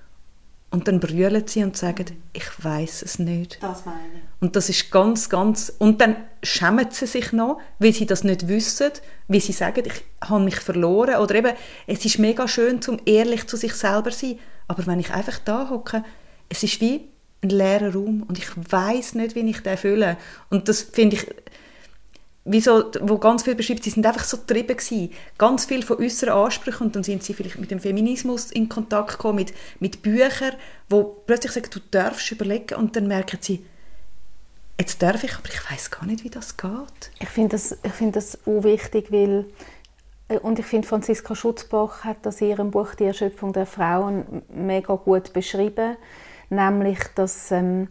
Und dann brüllen sie und sagen, ich weiss es nicht. Das meine ich. Und das ist ganz, ganz... Und dann schämen sie sich noch, weil sie das nicht wissen, weil sie sagen, ich habe mich verloren. Oder eben, es ist mega schön, um ehrlich zu sich selber zu sein. Aber wenn ich einfach da hocke, es ist wie ein leerer Raum und ich weiss nicht, wie ich den fülle. Und das finde ich... Wie so, wo ganz viel beschreibt, sie sind einfach so getrieben gewesen. Ganz viel von unseren Ansprüchen und dann sind sie vielleicht mit dem Feminismus in Kontakt gekommen, mit, mit Büchern, wo plötzlich sagen, du darfst überlegen und dann merken sie, jetzt darf ich, aber ich weiss gar nicht, wie das geht. Ich finde das, ich finde das auch wichtig, weil und ich finde, Franziska Schutzbach hat das in ihrem Buch «Die Erschöpfung der Frauen» mega gut beschrieben, nämlich, dass ähm,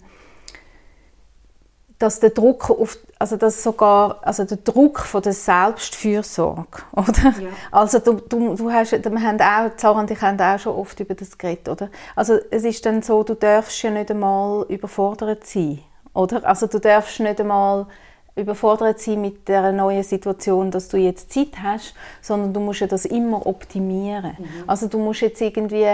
dass der Druck auf, also dass sogar, also der Druck von der Selbstfürsorge, oder? Ja. Also du, du, du hast, wir haben auch, Sarah und ich haben auch schon oft über das geredet, oder? Also es ist dann so, du darfst ja nicht einmal überfordert sein, oder? Also du darfst nicht einmal überfordert sein mit der neuen Situation, dass du jetzt Zeit hast, sondern du musst ja das immer optimieren. Mhm. Also du musst jetzt irgendwie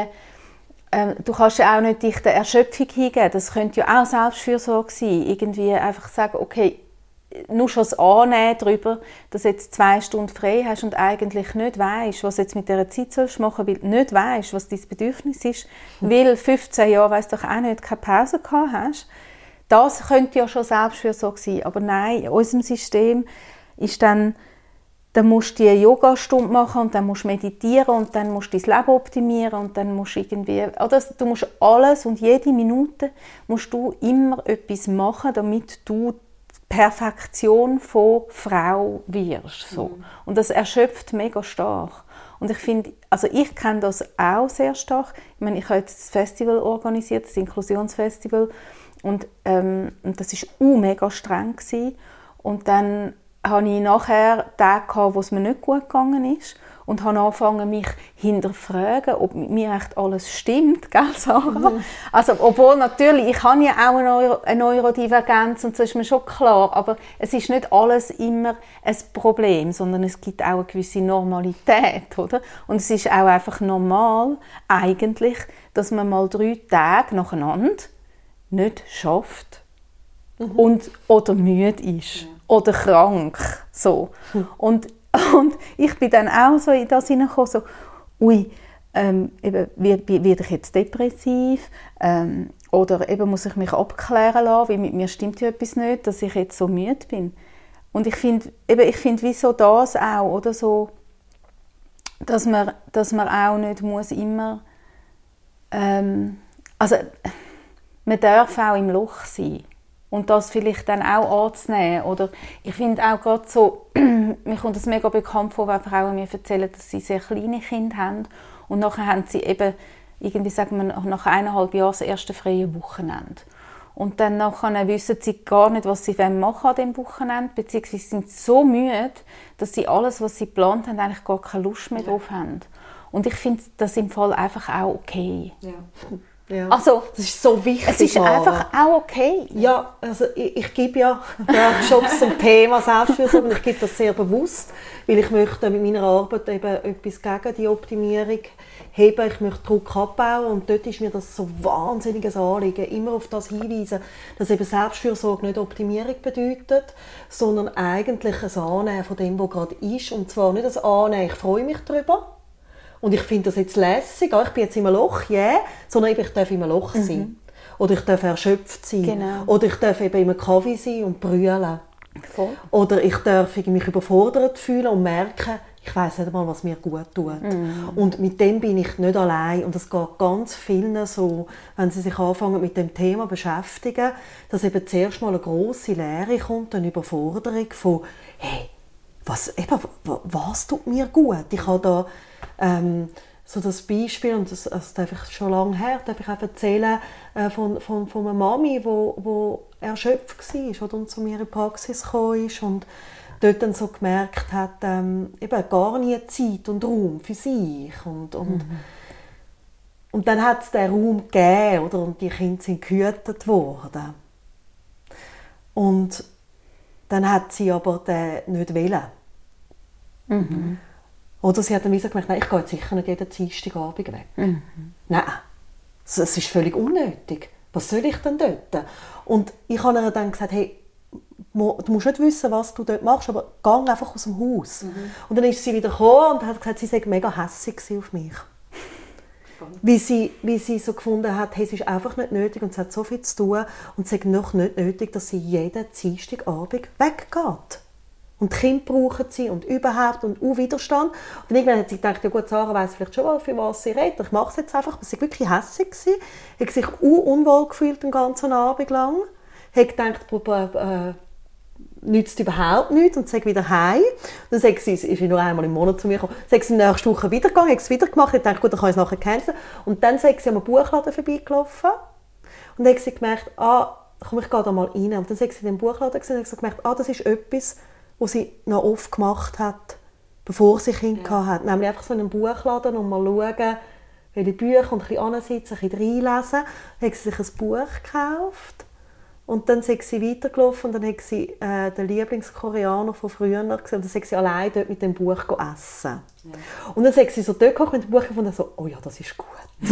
Ähm, du kannst ja auch nicht dich der Erschöpfung hingeben. Das könnte ja auch Selbstfürsorge sein. Irgendwie einfach sagen, okay, nur schon das Annehmen darüber, dass du jetzt zwei Stunden frei hast und eigentlich nicht weisst, was du jetzt mit dieser Zeit sollst machen, weil du nicht weisst, was dein Bedürfnis ist, hm. weil fünfzehn Jahre, weiss doch auch nicht, keine Pause gehabt hast. Das könnte ja schon Selbstfürsorge sein. Aber nein, in unserem System ist dann, dann musst du eine Yogastunde machen und dann musst du meditieren und dann musst du dein Leben optimieren und dann musst du irgendwie, oder du musst alles und jede Minute musst du immer etwas machen, damit du die Perfektion von Frau wirst. So. Mhm. Und das erschöpft mega stark. Und ich finde, also ich kenne das auch sehr stark. Ich meine, ich habe jetzt das Festival organisiert, das Inklusionsfestival, und, ähm, und das war auch mega streng gewesen. Und dann hatte ich nachher Tage, wo es mir nicht gut gegangen ist und habe angefangen, mich hinterfragen, ob mit mir echt alles stimmt, gell, Sarah? Mhm. Also, obwohl natürlich, ich habe ja auch eine, Neuro- eine Neurodivergenz und das ist mir schon klar, aber es ist nicht alles immer ein Problem, sondern es gibt auch eine gewisse Normalität, oder? Und es ist auch einfach normal, eigentlich, dass man mal drei Tage nacheinander nicht schafft mhm. und, oder müde ist. Mhm. Oder krank, so. Hm. Und, und ich bin dann auch so in das hineingekommen, so, ui, ähm, eben, werde werd ich jetzt depressiv, ähm, oder eben muss ich mich abklären lassen, weil mit mir stimmt ja etwas nicht, dass ich jetzt so müde bin. Und ich finde, eben, ich finde, wieso das auch, oder so, dass man, dass man auch nicht muss immer, ähm, also man darf auch im Loch sein und das vielleicht dann auch anzunehmen. Oder ich finde auch gerade so, mir kommt das mega bekannt vor, wenn Frauen mir erzählen, dass sie sehr kleine Kinder haben und nachher haben sie eben, irgendwie sagen wir, nach eineinhalb Jahren das erste freie Wochenende. Und dann nachher wissen sie gar nicht, was sie machen wollen an diesem Wochenende, beziehungsweise sind so müde, dass sie alles, was sie geplant haben, eigentlich gar keine Lust mehr ja. drauf haben. Und ich finde das im Fall einfach auch okay. Ja. Ja. Also, das ist so wichtig. Es ist Mara. Einfach auch okay. Ja, also ich, ich gebe ja Workshops zum Thema Selbstfürsorge und ich gebe das sehr bewusst, weil ich möchte mit meiner Arbeit eben etwas gegen die Optimierung heben. Ich möchte Druck abbauen und dort ist mir das so wahnsinniges Anliegen, immer auf das hinweisen, dass eben Selbstfürsorge nicht Optimierung bedeutet, sondern eigentlich ein Annehmen von dem, was gerade ist. Und zwar nicht ein Annehmen, ich freue mich darüber, und ich finde das jetzt lässig, ich bin jetzt im Loch, ja, yeah, sondern ich darf im Loch sein. Mhm. Oder ich darf erschöpft sein. Genau. Oder ich darf eben im Kaffee sein und brüllen. Voll. Oder ich darf mich überfordert fühlen und merken, ich weiss nicht einmal, was mir gut tut. Mhm. Und mit dem bin ich nicht allein. Und es geht ganz vielen so, wenn sie sich anfangen mit dem Thema beschäftigen, dass eben zuerst mal eine grosse Leere kommt, eine Überforderung von, hey, was, eben, was tut mir gut? Ich habe da ähm, so das Beispiel, und das, das darf ich schon lange her, darf ich auch erzählen, äh, von, von, von einer Mami, die wo, wo erschöpft war oder, und zu mir in die Praxis gekommen ist und dort dann so gemerkt hat, ähm, eben gar nie Zeit und Raum für sich. Und, und, mhm. und dann hat es diesen Raum gegeben, oder, und die Kinder sind gehütet worden. Und dann hat sie aber den nicht wollen. Mhm. Oder sie hat dann gesagt, nein, ich gehe jetzt sicher nicht jeden Dienstagabend weg. Mhm. Nein, es ist völlig unnötig. Was soll ich denn dort? Und ich habe ihr dann gesagt, hey, du musst nicht wissen, was du dort machst, aber geh einfach aus dem Haus. Mhm. Und dann ist sie wieder gekommen und hat gesagt, sie sei mega hässig auf mich. Wie sie, wie sie so gefunden hat, hey, es ist einfach nicht nötig und es hat so viel zu tun und es ist noch nicht nötig, dass sie jeden Dienstagabend weggeht. Und die Kinder brauchen sie und überhaupt und auch Widerstand. Und irgendwann hat sie gedacht, ja gut, Sarah weiss vielleicht schon, für was sie redet. Ich mache es jetzt einfach. Sie war wirklich hässig. Sie hat sich auch unwohl gefühlt den ganzen Abend lang. Sie hat gedacht, äh, nützt überhaupt nichts und sie wieder heim. Dann sagt sie, ist sie nur einmal im Monat zu mir gekommen. Dann ist sie nächste Woche wieder gegangen, hat es wieder gemacht. Ich dachte, gut, dann kann ich es nachher canceln. Und dann ist sie am Buchladen vorbeigelaufen. Und dann hat sie gemerkt, ah, komm, ich gehe da mal rein. Und dann ist sie in den Buchladen gesehen und hat gemerkt, ah, das ist etwas, was sie noch oft gemacht hat, bevor sie Kinder ja. hatte. Nämlich einfach so in einen Buchladen und mal schauen, welche Bücher und ein bisschen ansitzen, ein bisschen reinlesen. Dann hat sie sich ein Buch gekauft und dann ist sie weitergelaufen und dann hat sie äh, den Lieblingskoreaner von früher gesehen und dann ist sie allein dort mit dem Buch essen. Ja. Und dann ist sie so dort gekommen mit dem Buch und dann so, oh ja, das ist gut.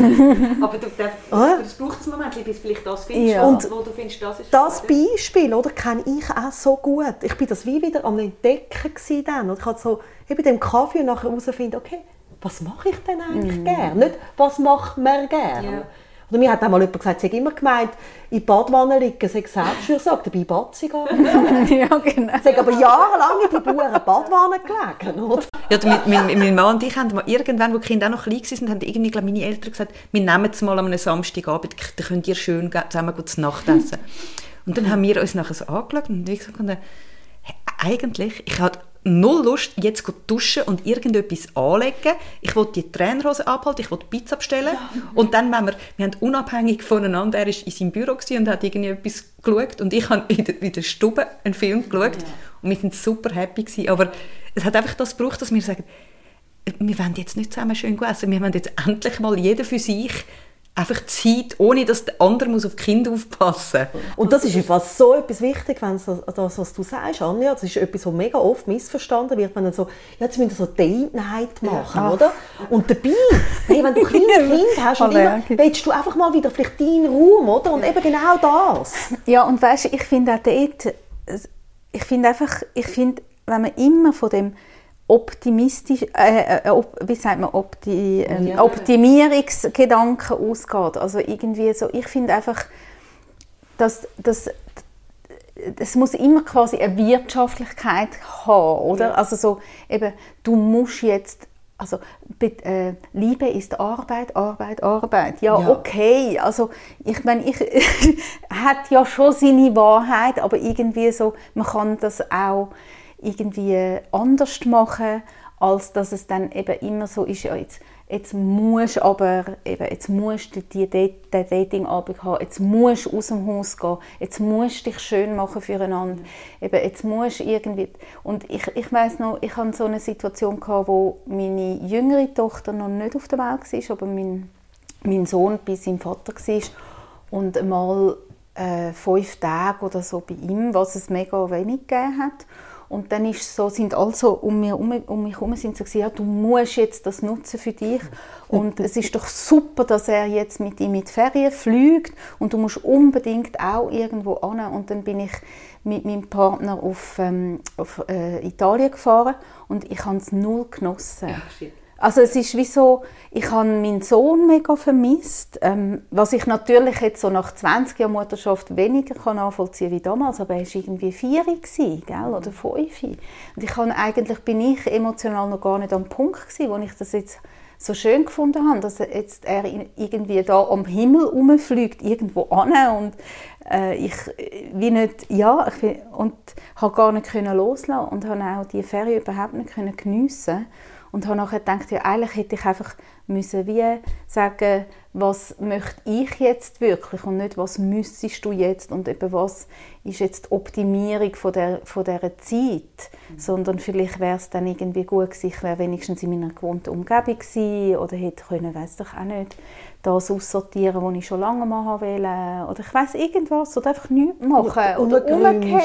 Aber du, das, ah. das braucht einen Moment, bis vielleicht das findest, ja. und wo du findest, das ist das gut. Beispiel, oder, kenne ich auch so gut. Ich war das wie wieder am Entdecken dann. Und ich hatte so bei dem Kaffee und nachher herausfinden, okay, was mache ich denn eigentlich mm. gerne? Nicht, was macht man gerne? Ja. Oder mir hat auch mal jemand gesagt, sie hat immer gemeint, in die Badwanne liegen, sie hat Selbstfürsorge, dabei bad sie gar nicht. Ja, genau. Sie hat aber jahrelang in die Bauern Badwanne gelegen, oder? Ja, mein, mein, mein Mann und ich haben mal irgendwann, wo die Kinder auch noch klein waren, haben irgendwie, glaube meine Eltern gesagt, wir nehmen es mal an einem Samstagabend, dann könnt ihr schön zusammen gut Nacht essen. Und dann haben wir uns nachher so angeschaut und wie gesagt, hey, eigentlich, ich hatte null Lust, jetzt zu duschen und irgendetwas anlegen. Ich wollte die Trainerhose abhalten, ich wollte Pizza bestellen. Ja. Und dann, wenn wir, wir haben unabhängig voneinander, er war in seinem Büro und hat irgendwie etwas geschaut und ich habe in der, in der Stube einen Film geschaut. Ja. Und wir waren super happy gewesen. Aber es hat einfach das gebraucht, dass wir sagen, wir wollen jetzt nicht zusammen schön essen, wir wollen jetzt endlich mal jeder für sich einfach Zeit, ohne dass der andere muss auf die Kinder aufpassen muss. Und das ist fast so etwas wichtig, wenn das, das, was du sagst, Anja, das ist etwas, was mega oft missverstanden wird, wenn dann so, ja, jetzt müssen wir so Date Night machen, ja. oder? Und dabei, hey, wenn du kleine Kinder hast, und immer, willst du einfach mal wieder vielleicht deinen Raum, oder? Und eben genau das. Ja, und weißt du, ich finde auch dort, ich finde einfach, ich finde, wenn man immer von dem optimistisch, äh, äh, op, wie sagt man, Opti, äh, ja. Optimierungsgedanken ausgeht. Also irgendwie so, ich finde einfach, dass, dass es muss immer quasi eine Wirtschaftlichkeit haben, oder? Ja. Also so, eben, du musst jetzt, also äh, Liebe ist Arbeit, Arbeit, Arbeit. Ja, ja. okay, also ich meine, ich hat ja schon seine Wahrheit, aber irgendwie so, man kann das auch irgendwie anders machen, als dass es dann eben immer so ist, ja, jetzt, jetzt musst aber, eben, jetzt musst du die, die, den Dating-Abend haben, jetzt musst du aus dem Haus gehen, jetzt musst du dich schön machen füreinander, eben, jetzt musst du irgendwie, und ich, ich weiss noch, ich hatte so eine Situation gehabt, wo meine jüngere Tochter noch nicht auf der Welt war, aber mein, mein Sohn bei seinem Vater war und einmal äh, fünf Tage oder so bei ihm, was es mega wenig gegeben hat. Und dann ist so, sind alle so um mich herum um mich herum sind so gesagt, ja, du musst jetzt das nutzen für dich. Und es ist doch super, dass er jetzt mit ihm in die Ferien fliegt und du musst unbedingt auch irgendwo hin. Und dann bin ich mit meinem Partner auf, ähm, auf äh, Italien gefahren und ich habe es null genossen. Ja, also es ist wie so, ich habe meinen Sohn mega vermisst, ähm, was ich natürlich jetzt so nach zwanzig Jahren Mutterschaft weniger kann nachvollziehen wie damals, aber er war irgendwie vier gell, oder fünf. Und ich habe, eigentlich bin ich emotional noch gar nicht am Punkt gewesen, wo ich das jetzt so schön gefunden habe, dass jetzt er irgendwie da am Himmel rumfliegt, irgendwo hin und äh, ich wie nicht, ja, ich, und habe gar nicht können loslassen und habe auch die Ferien überhaupt nicht können geniessen. Und habe nachher gedacht, ja, eigentlich hätte ich einfach müssen wie sagen, was möchte ich jetzt wirklich und nicht, was müsstest du jetzt und eben was ist jetzt die Optimierung von, der, von dieser Zeit, mhm. sondern vielleicht wäre es dann irgendwie gut gewesen, ich wäre wenigstens in meiner gewohnten Umgebung gewesen oder hätte können, weiss doch auch nicht, das aussortieren, was ich schon lange machen wollte oder ich weiss irgendwas oder einfach nichts machen oder rumgehen,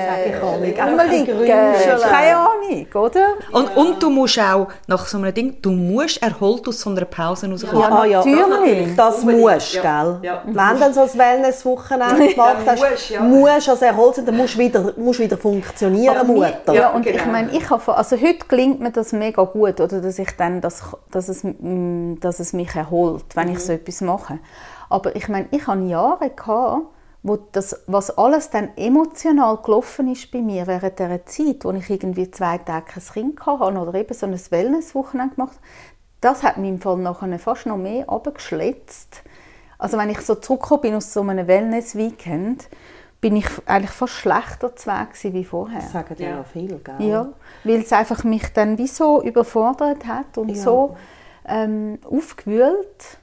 rumliegen, keine Ahnung, oder? Und, ja. und du musst auch nach so einem Ding, du musst erholt aus so einer Pause rauskommen. Ja, ja, natürlich. Das musst, ja. gell? Ja. Wenn du so ein Wellness-Wochenende gemacht hast, musst ja. musst als erholt sein, dann musst du wieder, musst wieder funktionieren, aber Mutter. Ja, und genau. ich meine, ich habe, also heute gelingt mir das mega gut, oder, dass ich dann, das, dass, es, dass es mich erholt, wenn mhm. ich so etwas mache. Aber ich meine, ich hatte Jahre gehabt, wo das, was alles dann emotional gelaufen ist bei mir während dieser Zeit, wo ich irgendwie zwei Tage kein Kind hatte oder eben so ein Wellness-Wochenende gemacht habe, das hat mich im Fall nachher fast noch mehr runtergeschletzt. Also wenn ich so zurückgekommen bin aus so einem Wellness-Weekend, bin ich eigentlich fast schlechter zu Weg wie vorher. Das sagen ja auch viel, gell? Ja, weil es einfach mich dann wie so überfordert hat und ja. so ähm, aufgewühlt.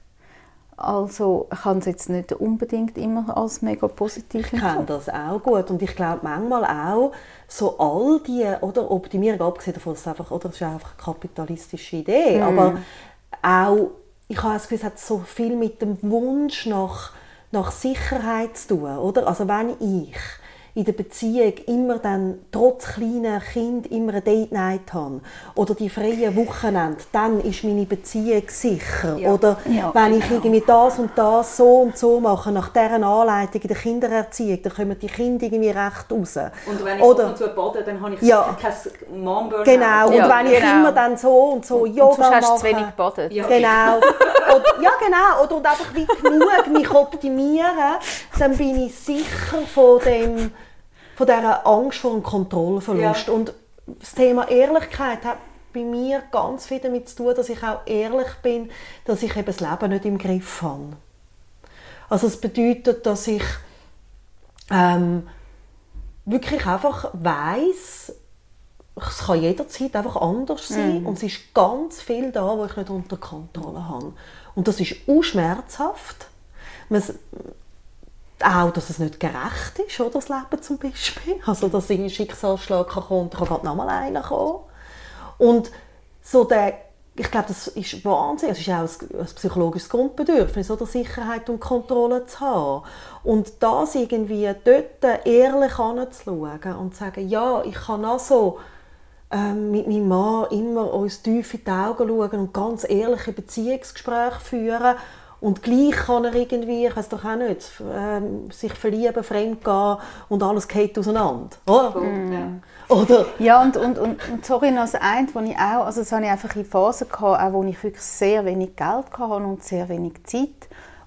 Also ich kann es jetzt nicht unbedingt immer als mega positiv empfinden. Ich kenne das auch gut und ich glaube manchmal auch, so all die oder Optimierung, abgesehen davon, dass es einfach, oder, das ist einfach eine kapitalistische Idee, mm. aber auch, ich habe das Gefühl, es hat so viel mit dem Wunsch nach, nach Sicherheit zu tun, oder? Also wenn ich in der Beziehung immer dann, trotz kleiner Kind, immer eine Date-Night habe oder die freien Wochenende, dann ist meine Beziehung sicher. Ja. Oder ja, wenn genau. ich irgendwie das und das so und so mache, nach deren Anleitung in der Kindererziehung, dann kommen die Kinder irgendwie recht raus. Und wenn ich oder, ab und zu baden, dann habe ich ja. kein Mom-Burnout. Genau, und ja, wenn ich genau. immer dann so und so und, Yoga und sonst mache. hast du zu wenig gebadet. Ja. Genau. und, ja, genau. Oder und einfach wie genug mich optimieren, dann bin ich sicher von dem von dieser Angst vor einem Kontrollverlust. Ja. Und das Thema Ehrlichkeit hat bei mir ganz viel damit zu tun, dass ich auch ehrlich bin, dass ich eben das Leben nicht im Griff habe. Also es bedeutet, dass ich ähm, wirklich einfach weiss, es kann jederzeit einfach anders sein mm. und es ist ganz viel da, wo ich nicht unter Kontrolle habe. Und das ist auch schmerzhaft. Man, auch, dass es nicht gerecht ist, oder, das Leben zum Beispiel. Also, dass ein Schicksalsschlag kann kommen und kann gerade nochmal einer kommen. Und so der, ich glaube, das ist Wahnsinn. Es ist auch ein, ein psychologisches Grundbedürfnis, oder, Sicherheit und Kontrolle zu haben. Und das irgendwie dort ehrlich anzuschauen und zu sagen, ja, ich kann auch so ähm, mit meinem Mann immer uns tief in die Augen schauen und ganz ehrliche Beziehungsgespräche führen. Und gleich kann er irgendwie, ich weiss doch auch nicht, ähm, sich verlieben, fremdgehen und alles geht auseinander. Oder? Mm. Ja. Oder? Ja, und, und, und, und sorry, noch das eine, wo ich auch, also das hatte ich einfach in Phasen gehabt, auch wo ich wirklich sehr wenig Geld hatte und sehr wenig Zeit.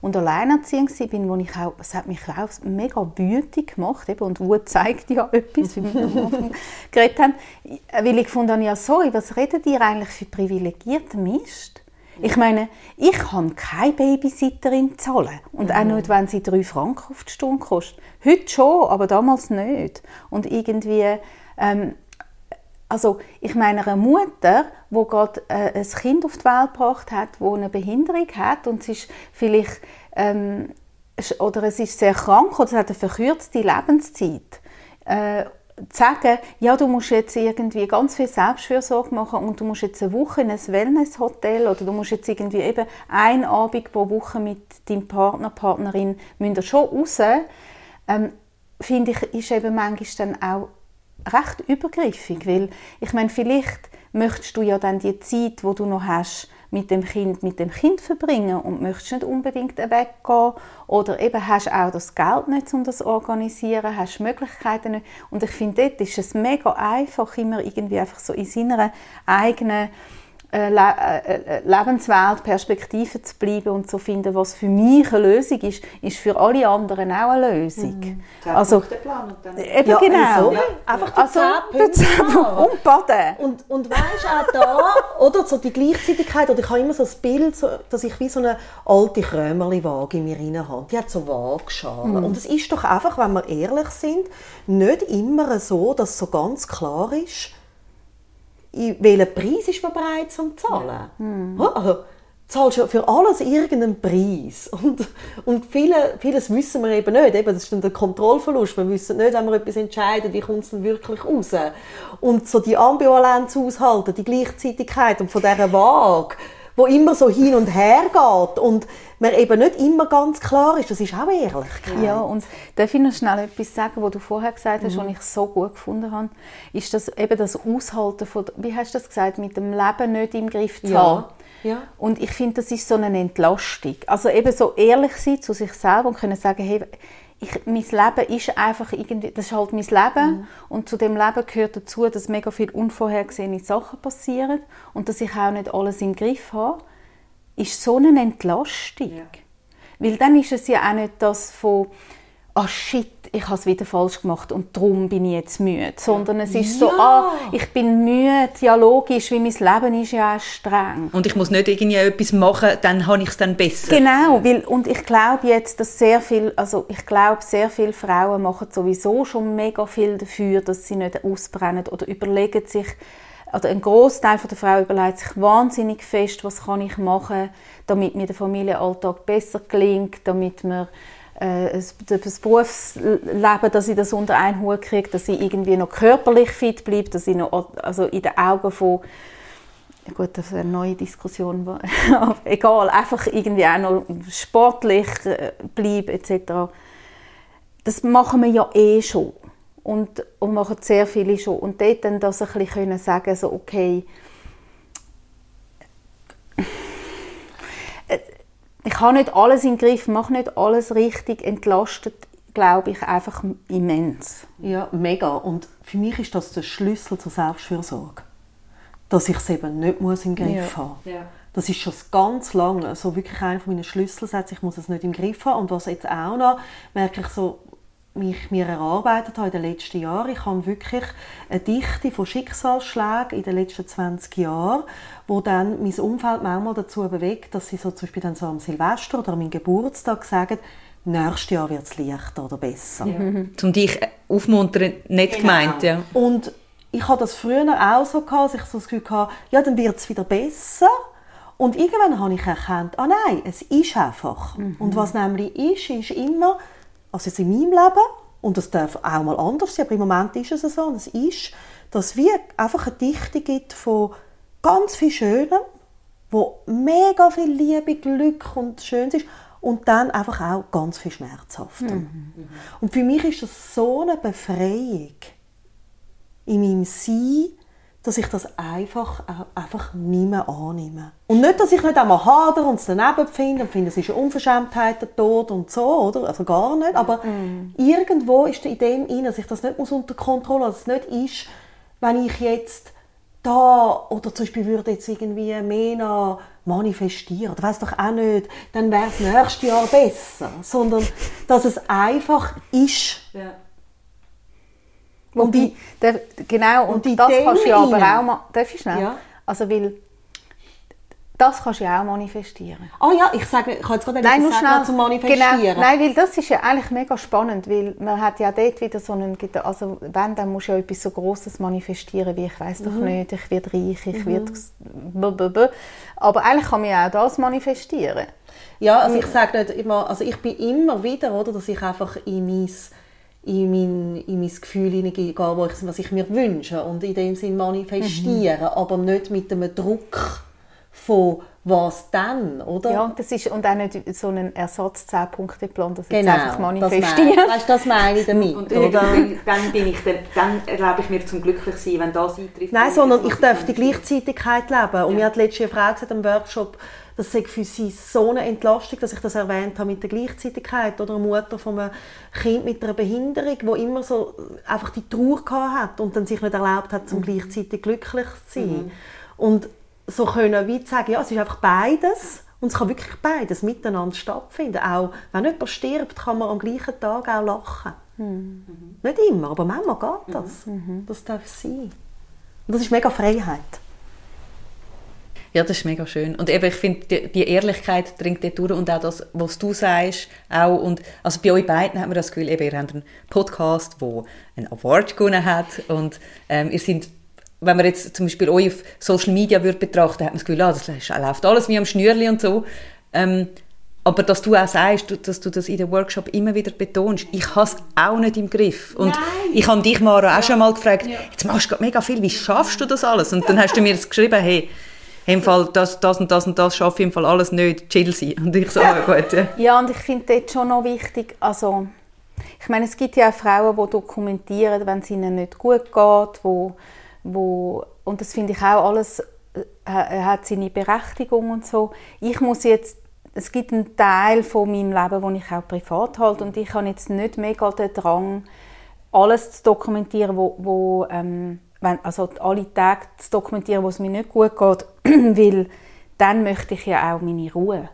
und alleinerziehend war, wo ich auch, es hat mich auch mega wütig gemacht, eben, und Wut zeigt ja etwas, wie wir am Anfang geredet haben, weil ich gefunden habe, ja sorry, was redet ihr eigentlich für privilegierten Mist? Ich meine, ich kann keine Babysitterin zahlen. Und auch nicht, wenn sie drei Franken auf die Stunde kostet. Heute schon, aber damals nicht. Und irgendwie, ähm, also ich meine, eine Mutter, die gerade äh, ein Kind auf die Welt gebracht hat, das eine Behinderung hat und es ist vielleicht, ähm, oder es ist sehr krank oder es hat eine verkürzte Lebenszeit, äh, zu sagen, ja, du musst jetzt irgendwie ganz viel Selbstfürsorge machen und du musst jetzt eine Woche in ein Wellnesshotel oder du musst jetzt irgendwie eben einen Abend pro Woche mit deinem Partner, Partnerin, müsst ihr schon raus, ähm, finde ich, ist eben manchmal dann auch recht übergriffig, weil ich meine, vielleicht möchtest du ja dann die Zeit, die du noch hast, mit dem Kind, mit dem Kind verbringen und möchtest nicht unbedingt weggehen oder eben hast auch das Geld nicht, um das zu organisieren, hast Möglichkeiten nicht. Und ich finde, dort ist es mega einfach, immer irgendwie einfach so in seiner eigenen äh, Le äh, Lebenswelt, Perspektive zu bleiben und zu finden, was für mich eine Lösung ist, ist für alle anderen auch eine Lösung. Mhm. Also, eben ja, genau. Ja. Einfach die also, zehn Punkte und baden. Und, und weisst auch da, oder, so die Gleichzeitigkeit, oder ich habe immer so das Bild, so, dass ich wie so eine alte Krömerli-Waage in mir rein habe. Die hat so Waagschalen. Mhm. Und es ist doch einfach, wenn wir ehrlich sind, nicht immer so, dass so ganz klar ist, in welchen Preis ist man bereit zu zahlen. Ja. Mhm. Also, zahlst du für alles irgendeinen Preis. Und, und viele, vieles wissen wir eben nicht. Eben, das ist dann der Kontrollverlust. Wir wissen nicht, wenn wir etwas entscheiden, wie kommt es dann wirklich raus. Und so die Ambivalenz aushalten, die Gleichzeitigkeit und von dieser Waage, wo immer so hin und her geht und man eben nicht immer ganz klar ist, das ist auch Ehrlichkeit. Ja, und darf ich noch schnell etwas sagen, was du vorher gesagt hast, mhm. was ich so gut gefunden habe, ist das eben das Aushalten von, wie hast du das gesagt, mit dem Leben nicht im Griff zu ja. haben. Ja. Und ich finde, das ist so eine Entlastung. Also eben so ehrlich sein zu sich selber und können sagen, hey, ich, mein Leben ist einfach irgendwie, das ist halt mein Leben mhm. und zu dem Leben gehört dazu, dass mega viele unvorhergesehene Sachen passieren und dass ich auch nicht alles im Griff habe, ist so eine Entlastung. Ja. Weil dann ist es ja auch nicht das von «Ah, shit, ich habe es wieder falsch gemacht und darum bin ich jetzt müde», sondern es ist ja. so «Ah, ich bin müde», ja logisch, weil mein Leben ist ja auch streng. Und ich muss nicht irgendwie etwas machen, dann habe ich es dann besser. Genau, weil, und ich glaube jetzt, dass sehr viel, also ich glaube, sehr viele Frauen machen sowieso schon mega viel dafür, dass sie nicht ausbrennen oder überlegen sich, oder ein Großteil der Frauen überlegt sich wahnsinnig fest, was kann ich machen, damit mir der Familienalltag besser gelingt, damit mir äh, das Berufsleben, dass ich das unter einen Hut kriege, dass ich irgendwie noch körperlich fit bleibe, dass ich noch also in den Augen von, gut, das ist eine neue Diskussion, aber egal, einfach irgendwie auch noch sportlich bleibe et cetera. Das machen wir ja eh schon. Und, und machen sehr viele schon. Und dort dann das ein bisschen sagen, so, okay, ich habe nicht alles im Griff, mache nicht alles richtig, entlastet, glaube ich, einfach immens. Ja, mega. Und für mich ist das der Schlüssel zur Selbstfürsorge. Dass ich es eben nicht muss im Griff ja. haben ja. Das ist schon ganz lange so wirklich einer meiner Schlüsselsätze, ich muss es nicht im Griff haben. Und was jetzt auch noch, merke ich so, mich mir erarbeitet habe in den letzten Jahren. Ich habe wirklich eine Dichte von Schicksalsschlägen in den letzten zwanzig Jahren, wo dann mein Umfeld manchmal dazu bewegt, dass sie so zum Beispiel dann so am Silvester oder an meinem Geburtstag sagen, nächstes Jahr wird es leichter oder besser. Ja. Mhm. Um dich aufmuntern, nicht genau. gemeint. Ja. Und ich hatte das früher auch so, dass ich so das Gefühl hatte, ja, dann wird es wieder besser. Und irgendwann habe ich erkannt, ah nein, es ist einfach. Mhm. Und was nämlich ist, ist immer, also jetzt in meinem Leben, und das darf auch mal anders sein, aber im Moment ist es so, und es ist, dass es wie einfach eine Dichte gibt von ganz viel Schönem, wo mega viel Liebe, Glück und Schönes ist, und dann einfach auch ganz viel Schmerzhaftem. Mhm. Und für mich ist das so eine Befreiung in meinem Sein, dass ich das einfach, einfach nicht mehr annehme. Und nicht, dass ich nicht einmal hadere und es daneben finde und finde, es ist eine Unverschämtheit, der Tod und so, oder? Also gar nicht. Aber mm. irgendwo ist in dem rein, dass ich das nicht unter Kontrolle habe, dass es nicht ist, wenn ich jetzt da, oder zum Beispiel würde jetzt irgendwie mehr noch manifestieren, oder weiss doch auch nicht, dann wäre es nächstes Jahr besser, sondern dass es einfach ist. Ja. Und die, der, genau, und, und die das kannst du ja aber rein. auch mal, darf ich schnell? Ja. Also, weil, das kannst du ja auch manifestieren. Ah ja, ich sage, ich kann jetzt gerade Nein, etwas nur sagen schnell, zum Manifestieren. Genau, nein, weil das ist ja eigentlich mega spannend, weil man hat ja dort wieder so einen, also wenn, dann musst du ja etwas so Grosses manifestieren, wie ich weiss doch Mhm. nicht, ich werde reich, ich werde blablabla. Aber eigentlich kann man ja auch das manifestieren. Ja, also ich sage nicht immer, also ich bin immer wieder, oder, dass ich einfach in mein, in mein, in mein Gefühl hineingehe, wo ich, was ich mir wünsche und in dem Sinne manifestieren, mhm. aber nicht mit einem Druck von was dann, oder? Ja, das ist, und auch nicht so einen Ersatz-zehn-Punkte-Plan, dass genau, jetzt einfach manifestieren. Das, weißt, das meine ich damit. Und oder? dann, dann, bin ich, dann, dann erlebe ich mir zum Glücklichsein, wenn das eintrifft. Nein, sondern ich darf die Gleichzeitigkeit leben. Und ja. Mir hat letzte Frau gesagt am Workshop, das sei für sie so eine Entlastung, dass ich das erwähnt habe mit der Gleichzeitigkeit. Oder eine Mutter von einem Kind mit einer Behinderung, die immer so einfach die Trauer hatte und dann sich nicht erlaubt hat, um mhm. gleichzeitig glücklich zu sein. Mhm. Und so können wir sagen, ja, es ist einfach beides und es kann wirklich beides miteinander stattfinden. Auch wenn jemand stirbt, kann man am gleichen Tag auch lachen. Mhm. Nicht immer, aber manchmal geht das. Mhm. Das darf sein. Und das ist mega Freiheit. Ja, das ist mega schön. Und eben, ich finde, die, die Ehrlichkeit dringt dort durch und auch das, was du sagst, auch. Und, also bei euch beiden hat man das Gefühl, eben, ihr habt einen Podcast, der einen Award gewonnen hat und ähm, ihr seid, wenn man jetzt zum Beispiel euch auf Social Media würde betrachten, hat man das Gefühl, ah, das läuft alles wie am Schnürli und so. Ähm, aber dass du auch sagst, dass du das in den Workshop immer wieder betonst, ich habe es auch nicht im Griff. Und Nein. ich habe dich, Mara, auch schon mal gefragt, ja. jetzt machst du gerade mega viel, wie schaffst du das alles? Und dann hast du mir das geschrieben, hey, im Fall das, das und das und das schaffe ich im Fall alles nicht, chill sein. Und ich so, ja. gut. Ja, ja und ich finde dort schon noch wichtig, also, ich meine, es gibt ja auch Frauen, die dokumentieren, wenn es ihnen nicht gut geht, wo Wo, und das finde ich auch alles, äh, hat seine Berechtigung und so. Ich muss jetzt, es gibt einen Teil von meinem Leben, den ich auch privat halte und ich habe jetzt nicht mega den Drang, alles zu dokumentieren, wo, wo ähm, wenn, also alle Tage zu dokumentieren, wo es mir nicht gut geht, weil dann möchte ich ja auch meine Ruhe.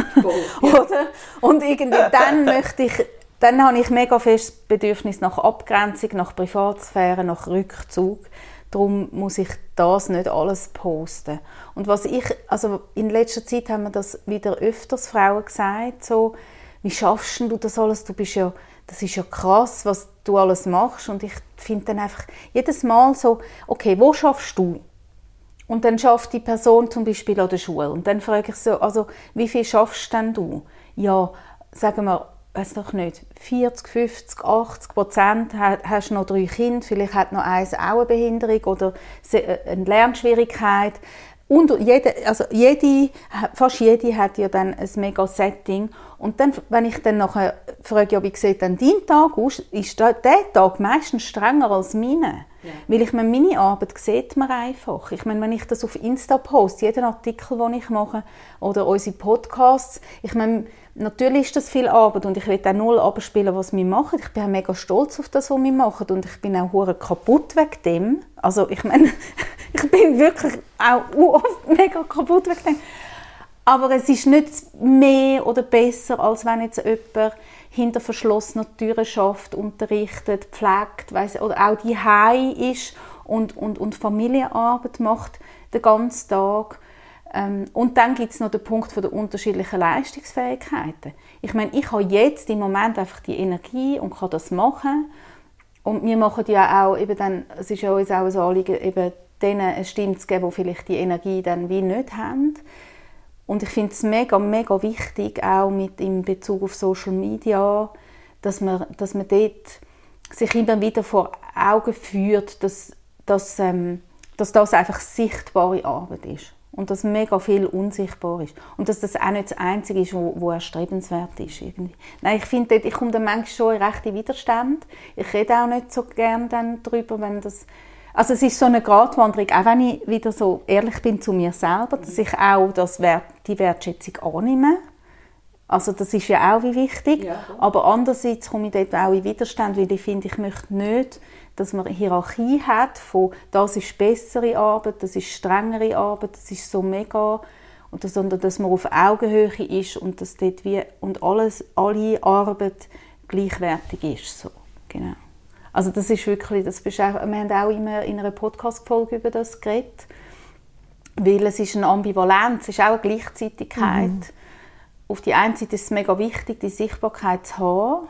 Oder? Und irgendwie dann möchte ich, dann habe ich mega festes Bedürfnis nach Abgrenzung, nach Privatsphäre, nach Rückzug. Darum muss ich das nicht alles posten. Und was ich, also in letzter Zeit haben mir das wieder öfters Frauen gesagt, so, wie schaffst du das alles? Du bist ja, das ist ja krass, was du alles machst. Und ich finde dann einfach jedes Mal so, okay, wo schaffst du? Und dann schafft die Person zum Beispiel an der Schule. Und dann frage ich so, also, wie viel schaffst denn du? Ja, sagen wir, weiß doch nicht, vierzig, fünfzig, achtzig Prozent hast noch drei Kinder, vielleicht hat noch eins auch eine Behinderung oder eine Lernschwierigkeit. Und jede, also jede, fast jede hat ja dann ein mega Setting. Und dann, wenn ich dann nachher frage, ja, wie sieht denn dein Tag aus, ist der Tag meistens strenger als meine. Ja. Weil ich meine, meine Arbeit sieht man einfach. Ich meine, wenn ich das auf Insta poste, jeden Artikel, den ich mache, oder unsere Podcasts, ich meine, natürlich ist das viel Arbeit und ich will auch null abspielen, was wir machen. Ich bin auch mega stolz auf das, was wir machen und ich bin auch hure kaputt wegen dem. Also ich meine, ich bin wirklich auch oft mega kaputt wegen dem. Aber es ist nicht mehr oder besser, als wenn jetzt jemand hinter verschlossenen Türen schafft, unterrichtet, pflegt, weiss, oder auch die Hause ist und, und, und Familienarbeit macht den ganzen Tag. Ähm, und dann gibt es noch den Punkt von der unterschiedlichen Leistungsfähigkeiten. Ich meine, ich habe jetzt im Moment einfach die Energie und kann das machen. Und wir machen ja auch, eben dann, es ist ja uns auch ein Anliegen, eben denen eine Stimme zu geben, die vielleicht die Energie dann wie nicht haben. Und ich finde es mega, mega wichtig, auch mit in Bezug auf Social Media, dass man, dass man dort sich immer wieder vor Augen führt, dass, dass, ähm, dass das einfach sichtbare Arbeit ist. Und dass mega viel unsichtbar ist. Und dass das auch nicht das Einzige ist, was erstrebenswert ist. Irgendwie. Nein, ich finde, ich komme dann manchmal schon in rechte Widerstand. Ich rede auch nicht so gerne dann darüber, wenn das... Also es ist so eine Gratwanderung, auch wenn ich wieder so ehrlich bin zu mir selber, dass ich auch das Wert, die Wertschätzung annehme. Also das ist ja auch wie wichtig, Ja. aber andererseits komme ich dort auch in Widerstand, weil ich finde, ich möchte nicht, dass man eine Hierarchie hat von das ist bessere Arbeit, das ist strengere Arbeit, das ist so mega, und das, sondern dass man auf Augenhöhe ist und dass dort wie und alles, alle Arbeit gleichwertig ist. So. Genau. Also das ist wirklich, das wir haben auch immer in einer Podcast-Folge über das geredet, weil es ist eine Ambivalenz, es ist auch eine Gleichzeitigkeit. Mhm. Auf die einen Seite ist es mega wichtig, die Sichtbarkeit zu haben,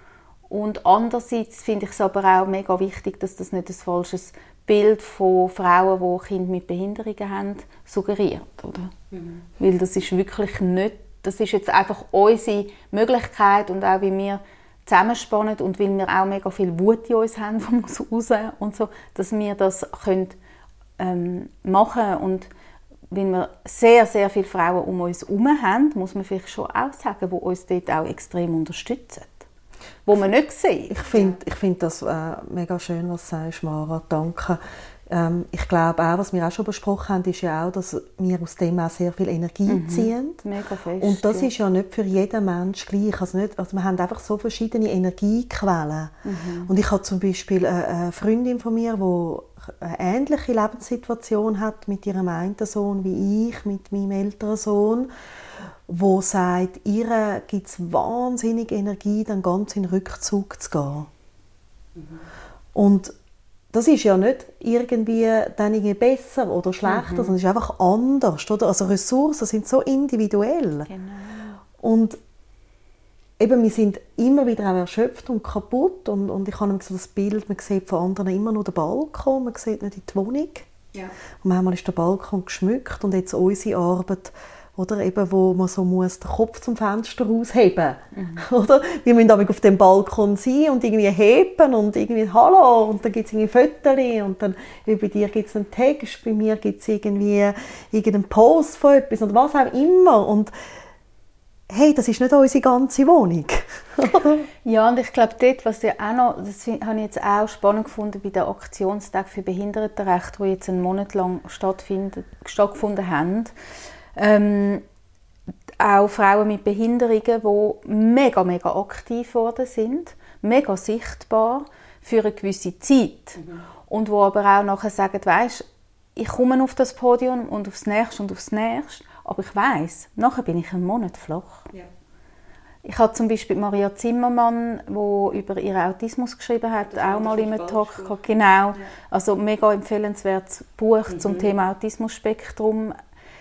und andererseits finde ich es aber auch mega wichtig, dass das nicht ein falsches Bild von Frauen, die Kinder mit Behinderungen haben, suggeriert, oder? Mhm. Weil das ist wirklich nicht, das ist jetzt einfach unsere Möglichkeit und auch wie wir zusammenspannen und weil wir auch mega viel Wut in uns haben von uns raus und so, dass wir das können, ähm, machen und wenn wir sehr, sehr viele Frauen um uns herum haben, muss man vielleicht schon auch sagen, die uns dort auch extrem unterstützen. Wo man nicht sieht. Ich finde ich find das äh, mega schön, was du sagst, Mara. Danke. Ähm, ich glaube auch, was wir auch schon besprochen haben, ist ja auch, dass wir aus dem auch sehr viel Energie mhm. ziehen. Mega fest. Und das ja. ist ja nicht für jeden Mensch gleich. Also nicht, also wir haben einfach so verschiedene Energiequellen. Mhm. Und ich habe zum Beispiel eine Freundin von mir, die eine ähnliche Lebenssituation hat mit ihrem einen Sohn wie ich, mit meinem älteren Sohn, wo sagt, ihr gibt es wahnsinnig Energie, dann ganz in den Rückzug zu gehen. Mhm. Und das ist ja nicht irgendwie dann irgendwie besser oder schlechter, mhm. sondern es ist einfach anders. Oder? Also Ressourcen sind so individuell. Genau. Und eben, wir sind immer wieder auch erschöpft und kaputt. Und, und ich habe so das Bild, man sieht von anderen immer nur den Balkon, man sieht nicht in die Wohnung. Ja. Und manchmal ist der Balkon geschmückt und jetzt unsere Arbeit, oder eben, wo man so muss den Kopf zum Fenster rausheben, mhm. oder? Wir müssen auf dem Balkon sein und irgendwie heben und irgendwie «Hallo» und dann gibt es irgendwie Fotos und dann bei dir gibt es einen Text, bei mir gibt es irgendwie irgendeinen Post von etwas und was auch immer und hey, das ist nicht unsere ganze Wohnung. Ja, und ich glaube, dort, was ja auch noch, das habe ich jetzt auch spannend gefunden bei den Aktionstag für Behindertenrechte, die jetzt einen Monat lang stattgefunden haben, Ähm, auch Frauen mit Behinderungen, die mega, mega aktiv geworden sind, mega sichtbar für eine gewisse Zeit. Mhm. Und die aber auch nachher sagen, weisst, ich komme auf das Podium und aufs Nächste und aufs Nächste, aber ich weiss, nachher bin ich einen Monat flach. Ja. Ich habe zum Beispiel Maria Zimmermann, die über ihren Autismus geschrieben hat, auch mal in einem Talk gehabt. Genau, ja. Also mega empfehlenswertes Buch mhm. zum Thema Autismus-Spektrum.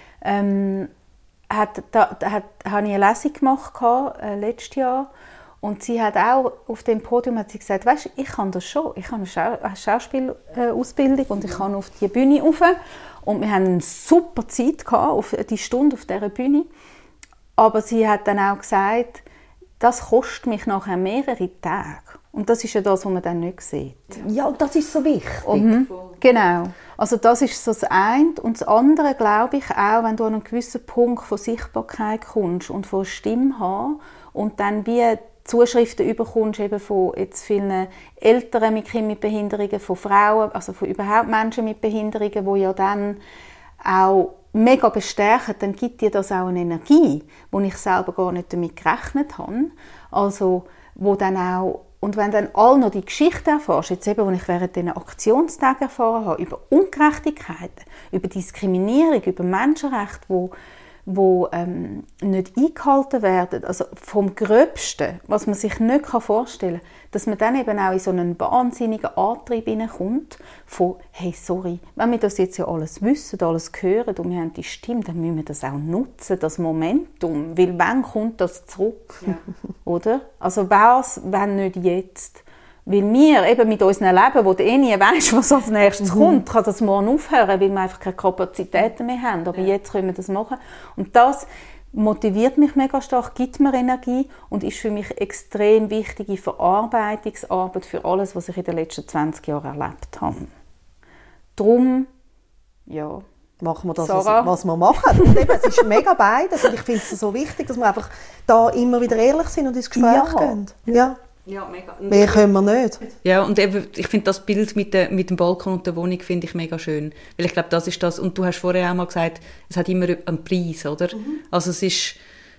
Ähm, hat, da, da hat, habe ich eine Lesung gemacht äh, letztes Jahr und sie hat auch auf dem Podium hat sie gesagt, weißt, ich kann das schon, ich habe eine, Schau- eine Schauspielausbildung und ich kann auf die Bühne rauf und wir haben eine super Zeit gehabt, auf die Stunde auf dieser Bühne, aber sie hat dann auch gesagt, das kostet mich nachher mehrere Tage. Und das ist ja das, was man dann nicht sieht. Ja, und das ist so wichtig. Mhm. Genau. Also das ist so das eine. Und das andere, glaube ich, auch, wenn du an einen gewissen Punkt von Sichtbarkeit kommst und von Stimme haben und dann wie Zuschriften überkommst eben von jetzt vielen Eltern mit Kindern mit Behinderungen, von Frauen, also von überhaupt Menschen mit Behinderungen, die ja dann auch mega bestärken, dann gibt dir das auch eine Energie, wo ich selber gar nicht damit gerechnet habe. Also, wo dann auch, und wenn dann all noch die Geschichte erfährst, jetzt eben, die ich während diesen Aktionstagen erfahren habe, über Ungerechtigkeiten, über Diskriminierung, über Menschenrechte, wo, wo ähm, nicht eingehalten werden, also vom Gröbsten, was man sich nicht vorstellen kann, dass man dann eben auch in so einen wahnsinnigen Antrieb hineinkommt von «Hey, sorry, wenn wir das jetzt ja alles wissen, alles hören und wir haben die Stimme, dann müssen wir das auch nutzen, das Momentum, weil wann kommt das zurück?» Ja. Oder? Also was, wenn nicht jetzt? Weil wir eben mit unserem Leben, wo du eh nie weißt, was als nächstes mhm. kommt, kann das morgen aufhören, weil wir einfach keine Kapazitäten mehr haben. Aber ja. jetzt können wir das machen. Und das motiviert mich mega stark, gibt mir Energie und ist für mich extrem wichtige Verarbeitungsarbeit für alles, was ich in den letzten zwanzig Jahren erlebt habe. Darum, ja, machen wir das, was, was wir machen. Und eben, es ist mega beides. Und ich finde es so wichtig, dass wir einfach da immer wieder ehrlich sind und ins Gespräch ja. gehen. Ja. Ja, mega. Mehr können wir nicht. Ja, und eben, ich finde das Bild mit, de, mit dem Balkon und der Wohnung finde ich mega schön. Weil ich glaube, das ist das, und du hast vorher auch mal gesagt, es hat immer einen Preis, oder? Mhm. Also es ist,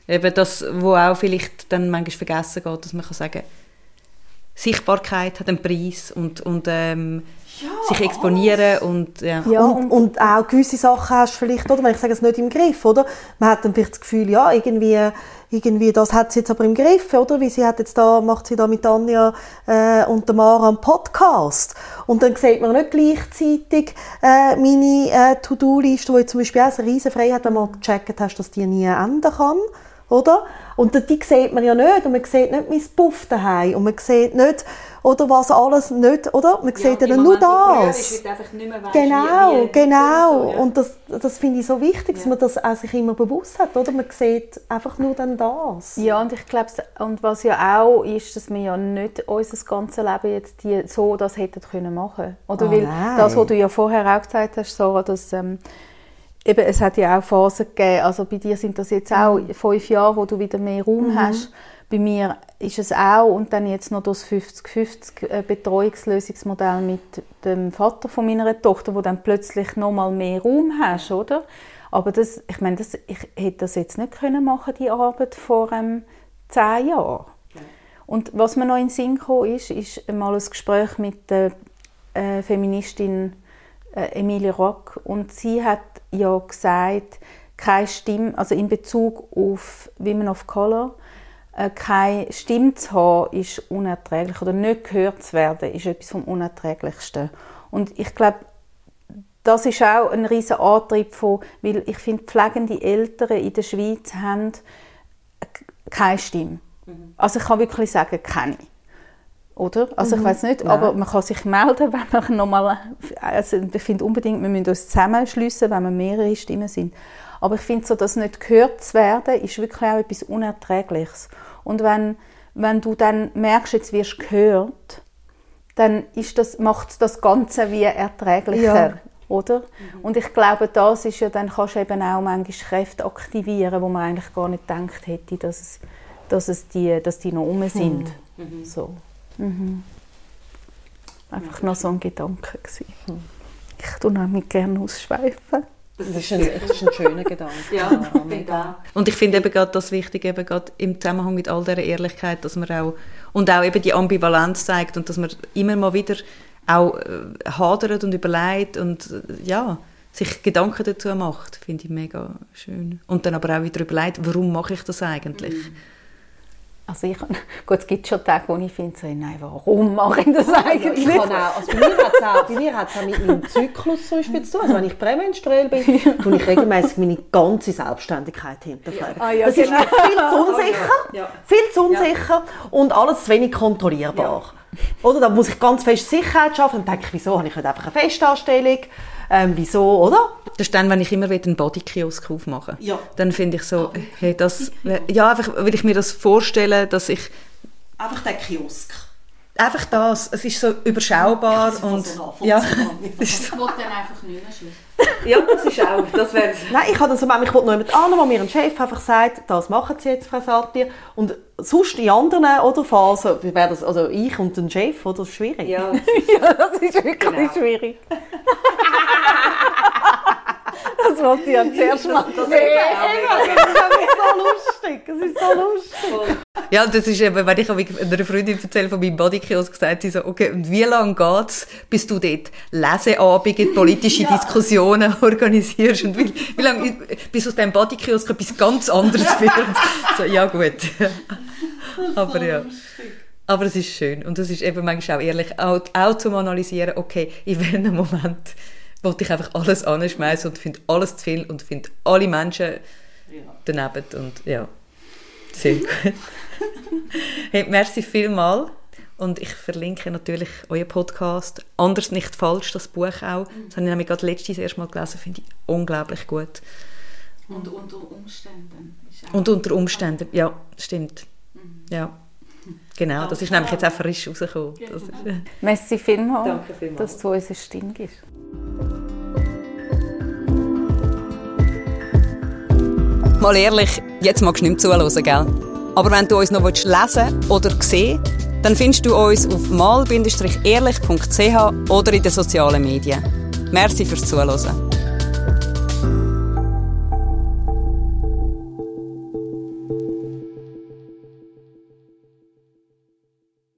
Eben das, wo auch vielleicht dann manchmal vergessen geht, dass man kann sagen, Sichtbarkeit hat einen Preis und, und ähm, ja, sich exponieren und ja. Ja, und, und auch gewisse Sachen hast du vielleicht, oder, wenn ich sage es nicht im Griff, oder? Man hat dann vielleicht das Gefühl, ja, irgendwie, irgendwie das hat sie jetzt aber im Griff, oder? Wie sie hat jetzt da, macht sie da mit Anja äh, und der Mara einen Podcast. Und dann sieht man nicht gleichzeitig äh, meine äh, To-Do-Liste, die zum Beispiel auch eine riesen Freiheit, wenn man gecheckt hast, dass die nie enden kann. Oder? Und die sieht man ja nicht. Und man sieht nicht mein Puff daheim. Und man sieht nicht, oder was alles nicht, oder? Man sieht ja, ja nur das. Ist, einfach nicht mehr weiss, genau, wie, wie genau. Und, so, ja. und das, das finde ich so wichtig, dass ja. man das auch sich immer bewusst hat, oder? Man sieht einfach nur dann das. Ja, und ich glaube, und was ja auch ist, dass wir ja nicht unser ganzes Leben jetzt die, so das hätten können machen. Oder? Oh, weil nein. das, was du ja vorher auch gesagt hast, Sarah, dass ähm, eben, es hat ja auch Phasen gegeben, also bei dir sind das jetzt auch mhm. fünf Jahre, wo du wieder mehr Raum mhm. hast. Bei mir ist es auch, und dann jetzt noch das fünfzig fünfzig Betreuungslösungsmodell mit dem Vater von meiner Tochter, wo dann plötzlich noch mal mehr Raum hast, oder? Aber das, ich meine, das, ich hätte das jetzt nicht können machen, die Arbeit vor ähm, zehn Jahren. Ja. Und was mir noch in den Sinn kam, ist, ist mal ein Gespräch mit der äh, Feministin äh, Emilie Rock, und sie hat ja gesagt, keine Stimme, also in Bezug auf Women of Color, äh, keine Stimme zu haben, ist unerträglich, oder nicht gehört zu werden, ist etwas vom Unerträglichsten. Und ich glaube, das ist auch ein riesen Antrieb von, weil ich finde, pflegende Eltern in der Schweiz haben keine Stimme. Mhm. Also ich kann wirklich sagen, keine. Oder? Also ich weiß nicht, Nein. aber man kann sich melden, wenn man nochmal, also ich finde unbedingt, wir müssen uns zusammenschliessen, wenn wir mehrere Stimmen sind. Aber ich finde so, dass nicht gehört zu werden, ist wirklich auch etwas Unerträgliches. Und wenn, wenn du dann merkst, jetzt wirst du gehört, dann ist das, macht es das Ganze wie erträglicher. Ja. Oder? Mhm. Und ich glaube, das ist ja, dann kannst du eben auch manchmal Kräfte aktivieren, wo man eigentlich gar nicht gedacht hätte, dass, es, dass, es die, dass die noch rum sind. Mhm. So. Mhm. Einfach ja, noch so ein Gedanke gewesen. Mhm. Ich tue nämlich gerne ausschweifen. Das ist ein, das ist ein schöner Gedanke. Ja, ja. Und ich finde eben gerade das Wichtige, eben gerade im Zusammenhang mit all dieser Ehrlichkeit, dass man auch, und auch eben die Ambivalenz zeigt und dass man immer mal wieder auch äh, hadert und überlegt und äh, ja, sich Gedanken dazu macht, finde ich mega schön. Und dann aber auch wieder überlegt, warum mache ich das eigentlich? Mhm. Also ich, gut, es gibt schon Tage, wo ich finde, so, nein, warum mache ich das eigentlich? Ja, ich kann auch, also bei mir hat es auch, bei mir hat's auch mit meinem Zyklus zum Beispiel zu tun. Also wenn ich prämenstruell bin, tue ich regelmäßig meine ganze Selbstständigkeit hinterfragen. Ja. Ah, ja, das genau. ist viel zu unsicher, ja. viel zu unsicher ja. und alles zu wenig kontrollierbar. Ja. Oder? Da muss ich ganz fest Sicherheit schaffen und denke, wieso habe ich nicht einfach eine Festanstellung? Ähm, wieso, oder? Das ist dann, wenn ich immer wieder einen Bodykiosk aufmache. Ja. Dann finde ich so, hey, das, ja, einfach, will ich mir das vorstellen, dass ich... Einfach der Kiosk. Einfach das. Es ist so überschaubar. Ja, und, so ja, das ist so. Ich will dann einfach nicht mehr schlimm. Ja, das ist auch. Das wäre. Nein, ich habe dann so, ich will noch jemand anderen, wo mir ein Chef einfach sagt, das machen Sie jetzt, Frau Satir. Und sonst in anderen oder, Phasen wäre das, also ich und ein Chef, oder, das ist schwierig. Ja, das ist, ja, das ist wirklich genau. schwierig. Das wollte ich ja zuerst mal sehen. Das ist so lustig. Das ist so lustig. Ja, das ist eben, wenn ich einer Freundin erzähle von meinem Bodykiosk, gesagt sie so, okay, und wie lange geht es, bis du dort Leseabende, politische ja. Diskussionen organisierst und wie, wie lange, bis aus diesem Bodykiosk etwas ganz anderes wird. So, ja gut. Aber so ja. Lustig. Aber es ist schön und es ist eben manchmal auch ehrlich, auch, auch zum Analysieren, okay, in welchem Moment wollte ich einfach alles anschmeißen und finde alles zu viel und finde alle Menschen daneben und ja, sehr gut. Hey, merci vielmals und ich verlinke natürlich euren Podcast «Anders nicht falsch», das Buch auch. Das habe ich nämlich gerade letztes erst mal gelesen, finde ich unglaublich gut. Und unter Umständen. Ist auch und unter Umständen, ja, stimmt. Mhm. Ja. Genau, das ist nämlich jetzt auch frisch rausgekommen. Das ist, äh. Merci vielmals, Danke vielmals, dass du unsere Stimme gibst. Mal ehrlich, jetzt magst du nicht mehr zuhören, gell? Aber wenn du uns noch lesen oder sehen willst, dann findest du uns auf mal bindestrich ehrlich punkt c h oder in den sozialen Medien. Merci fürs Zuhören.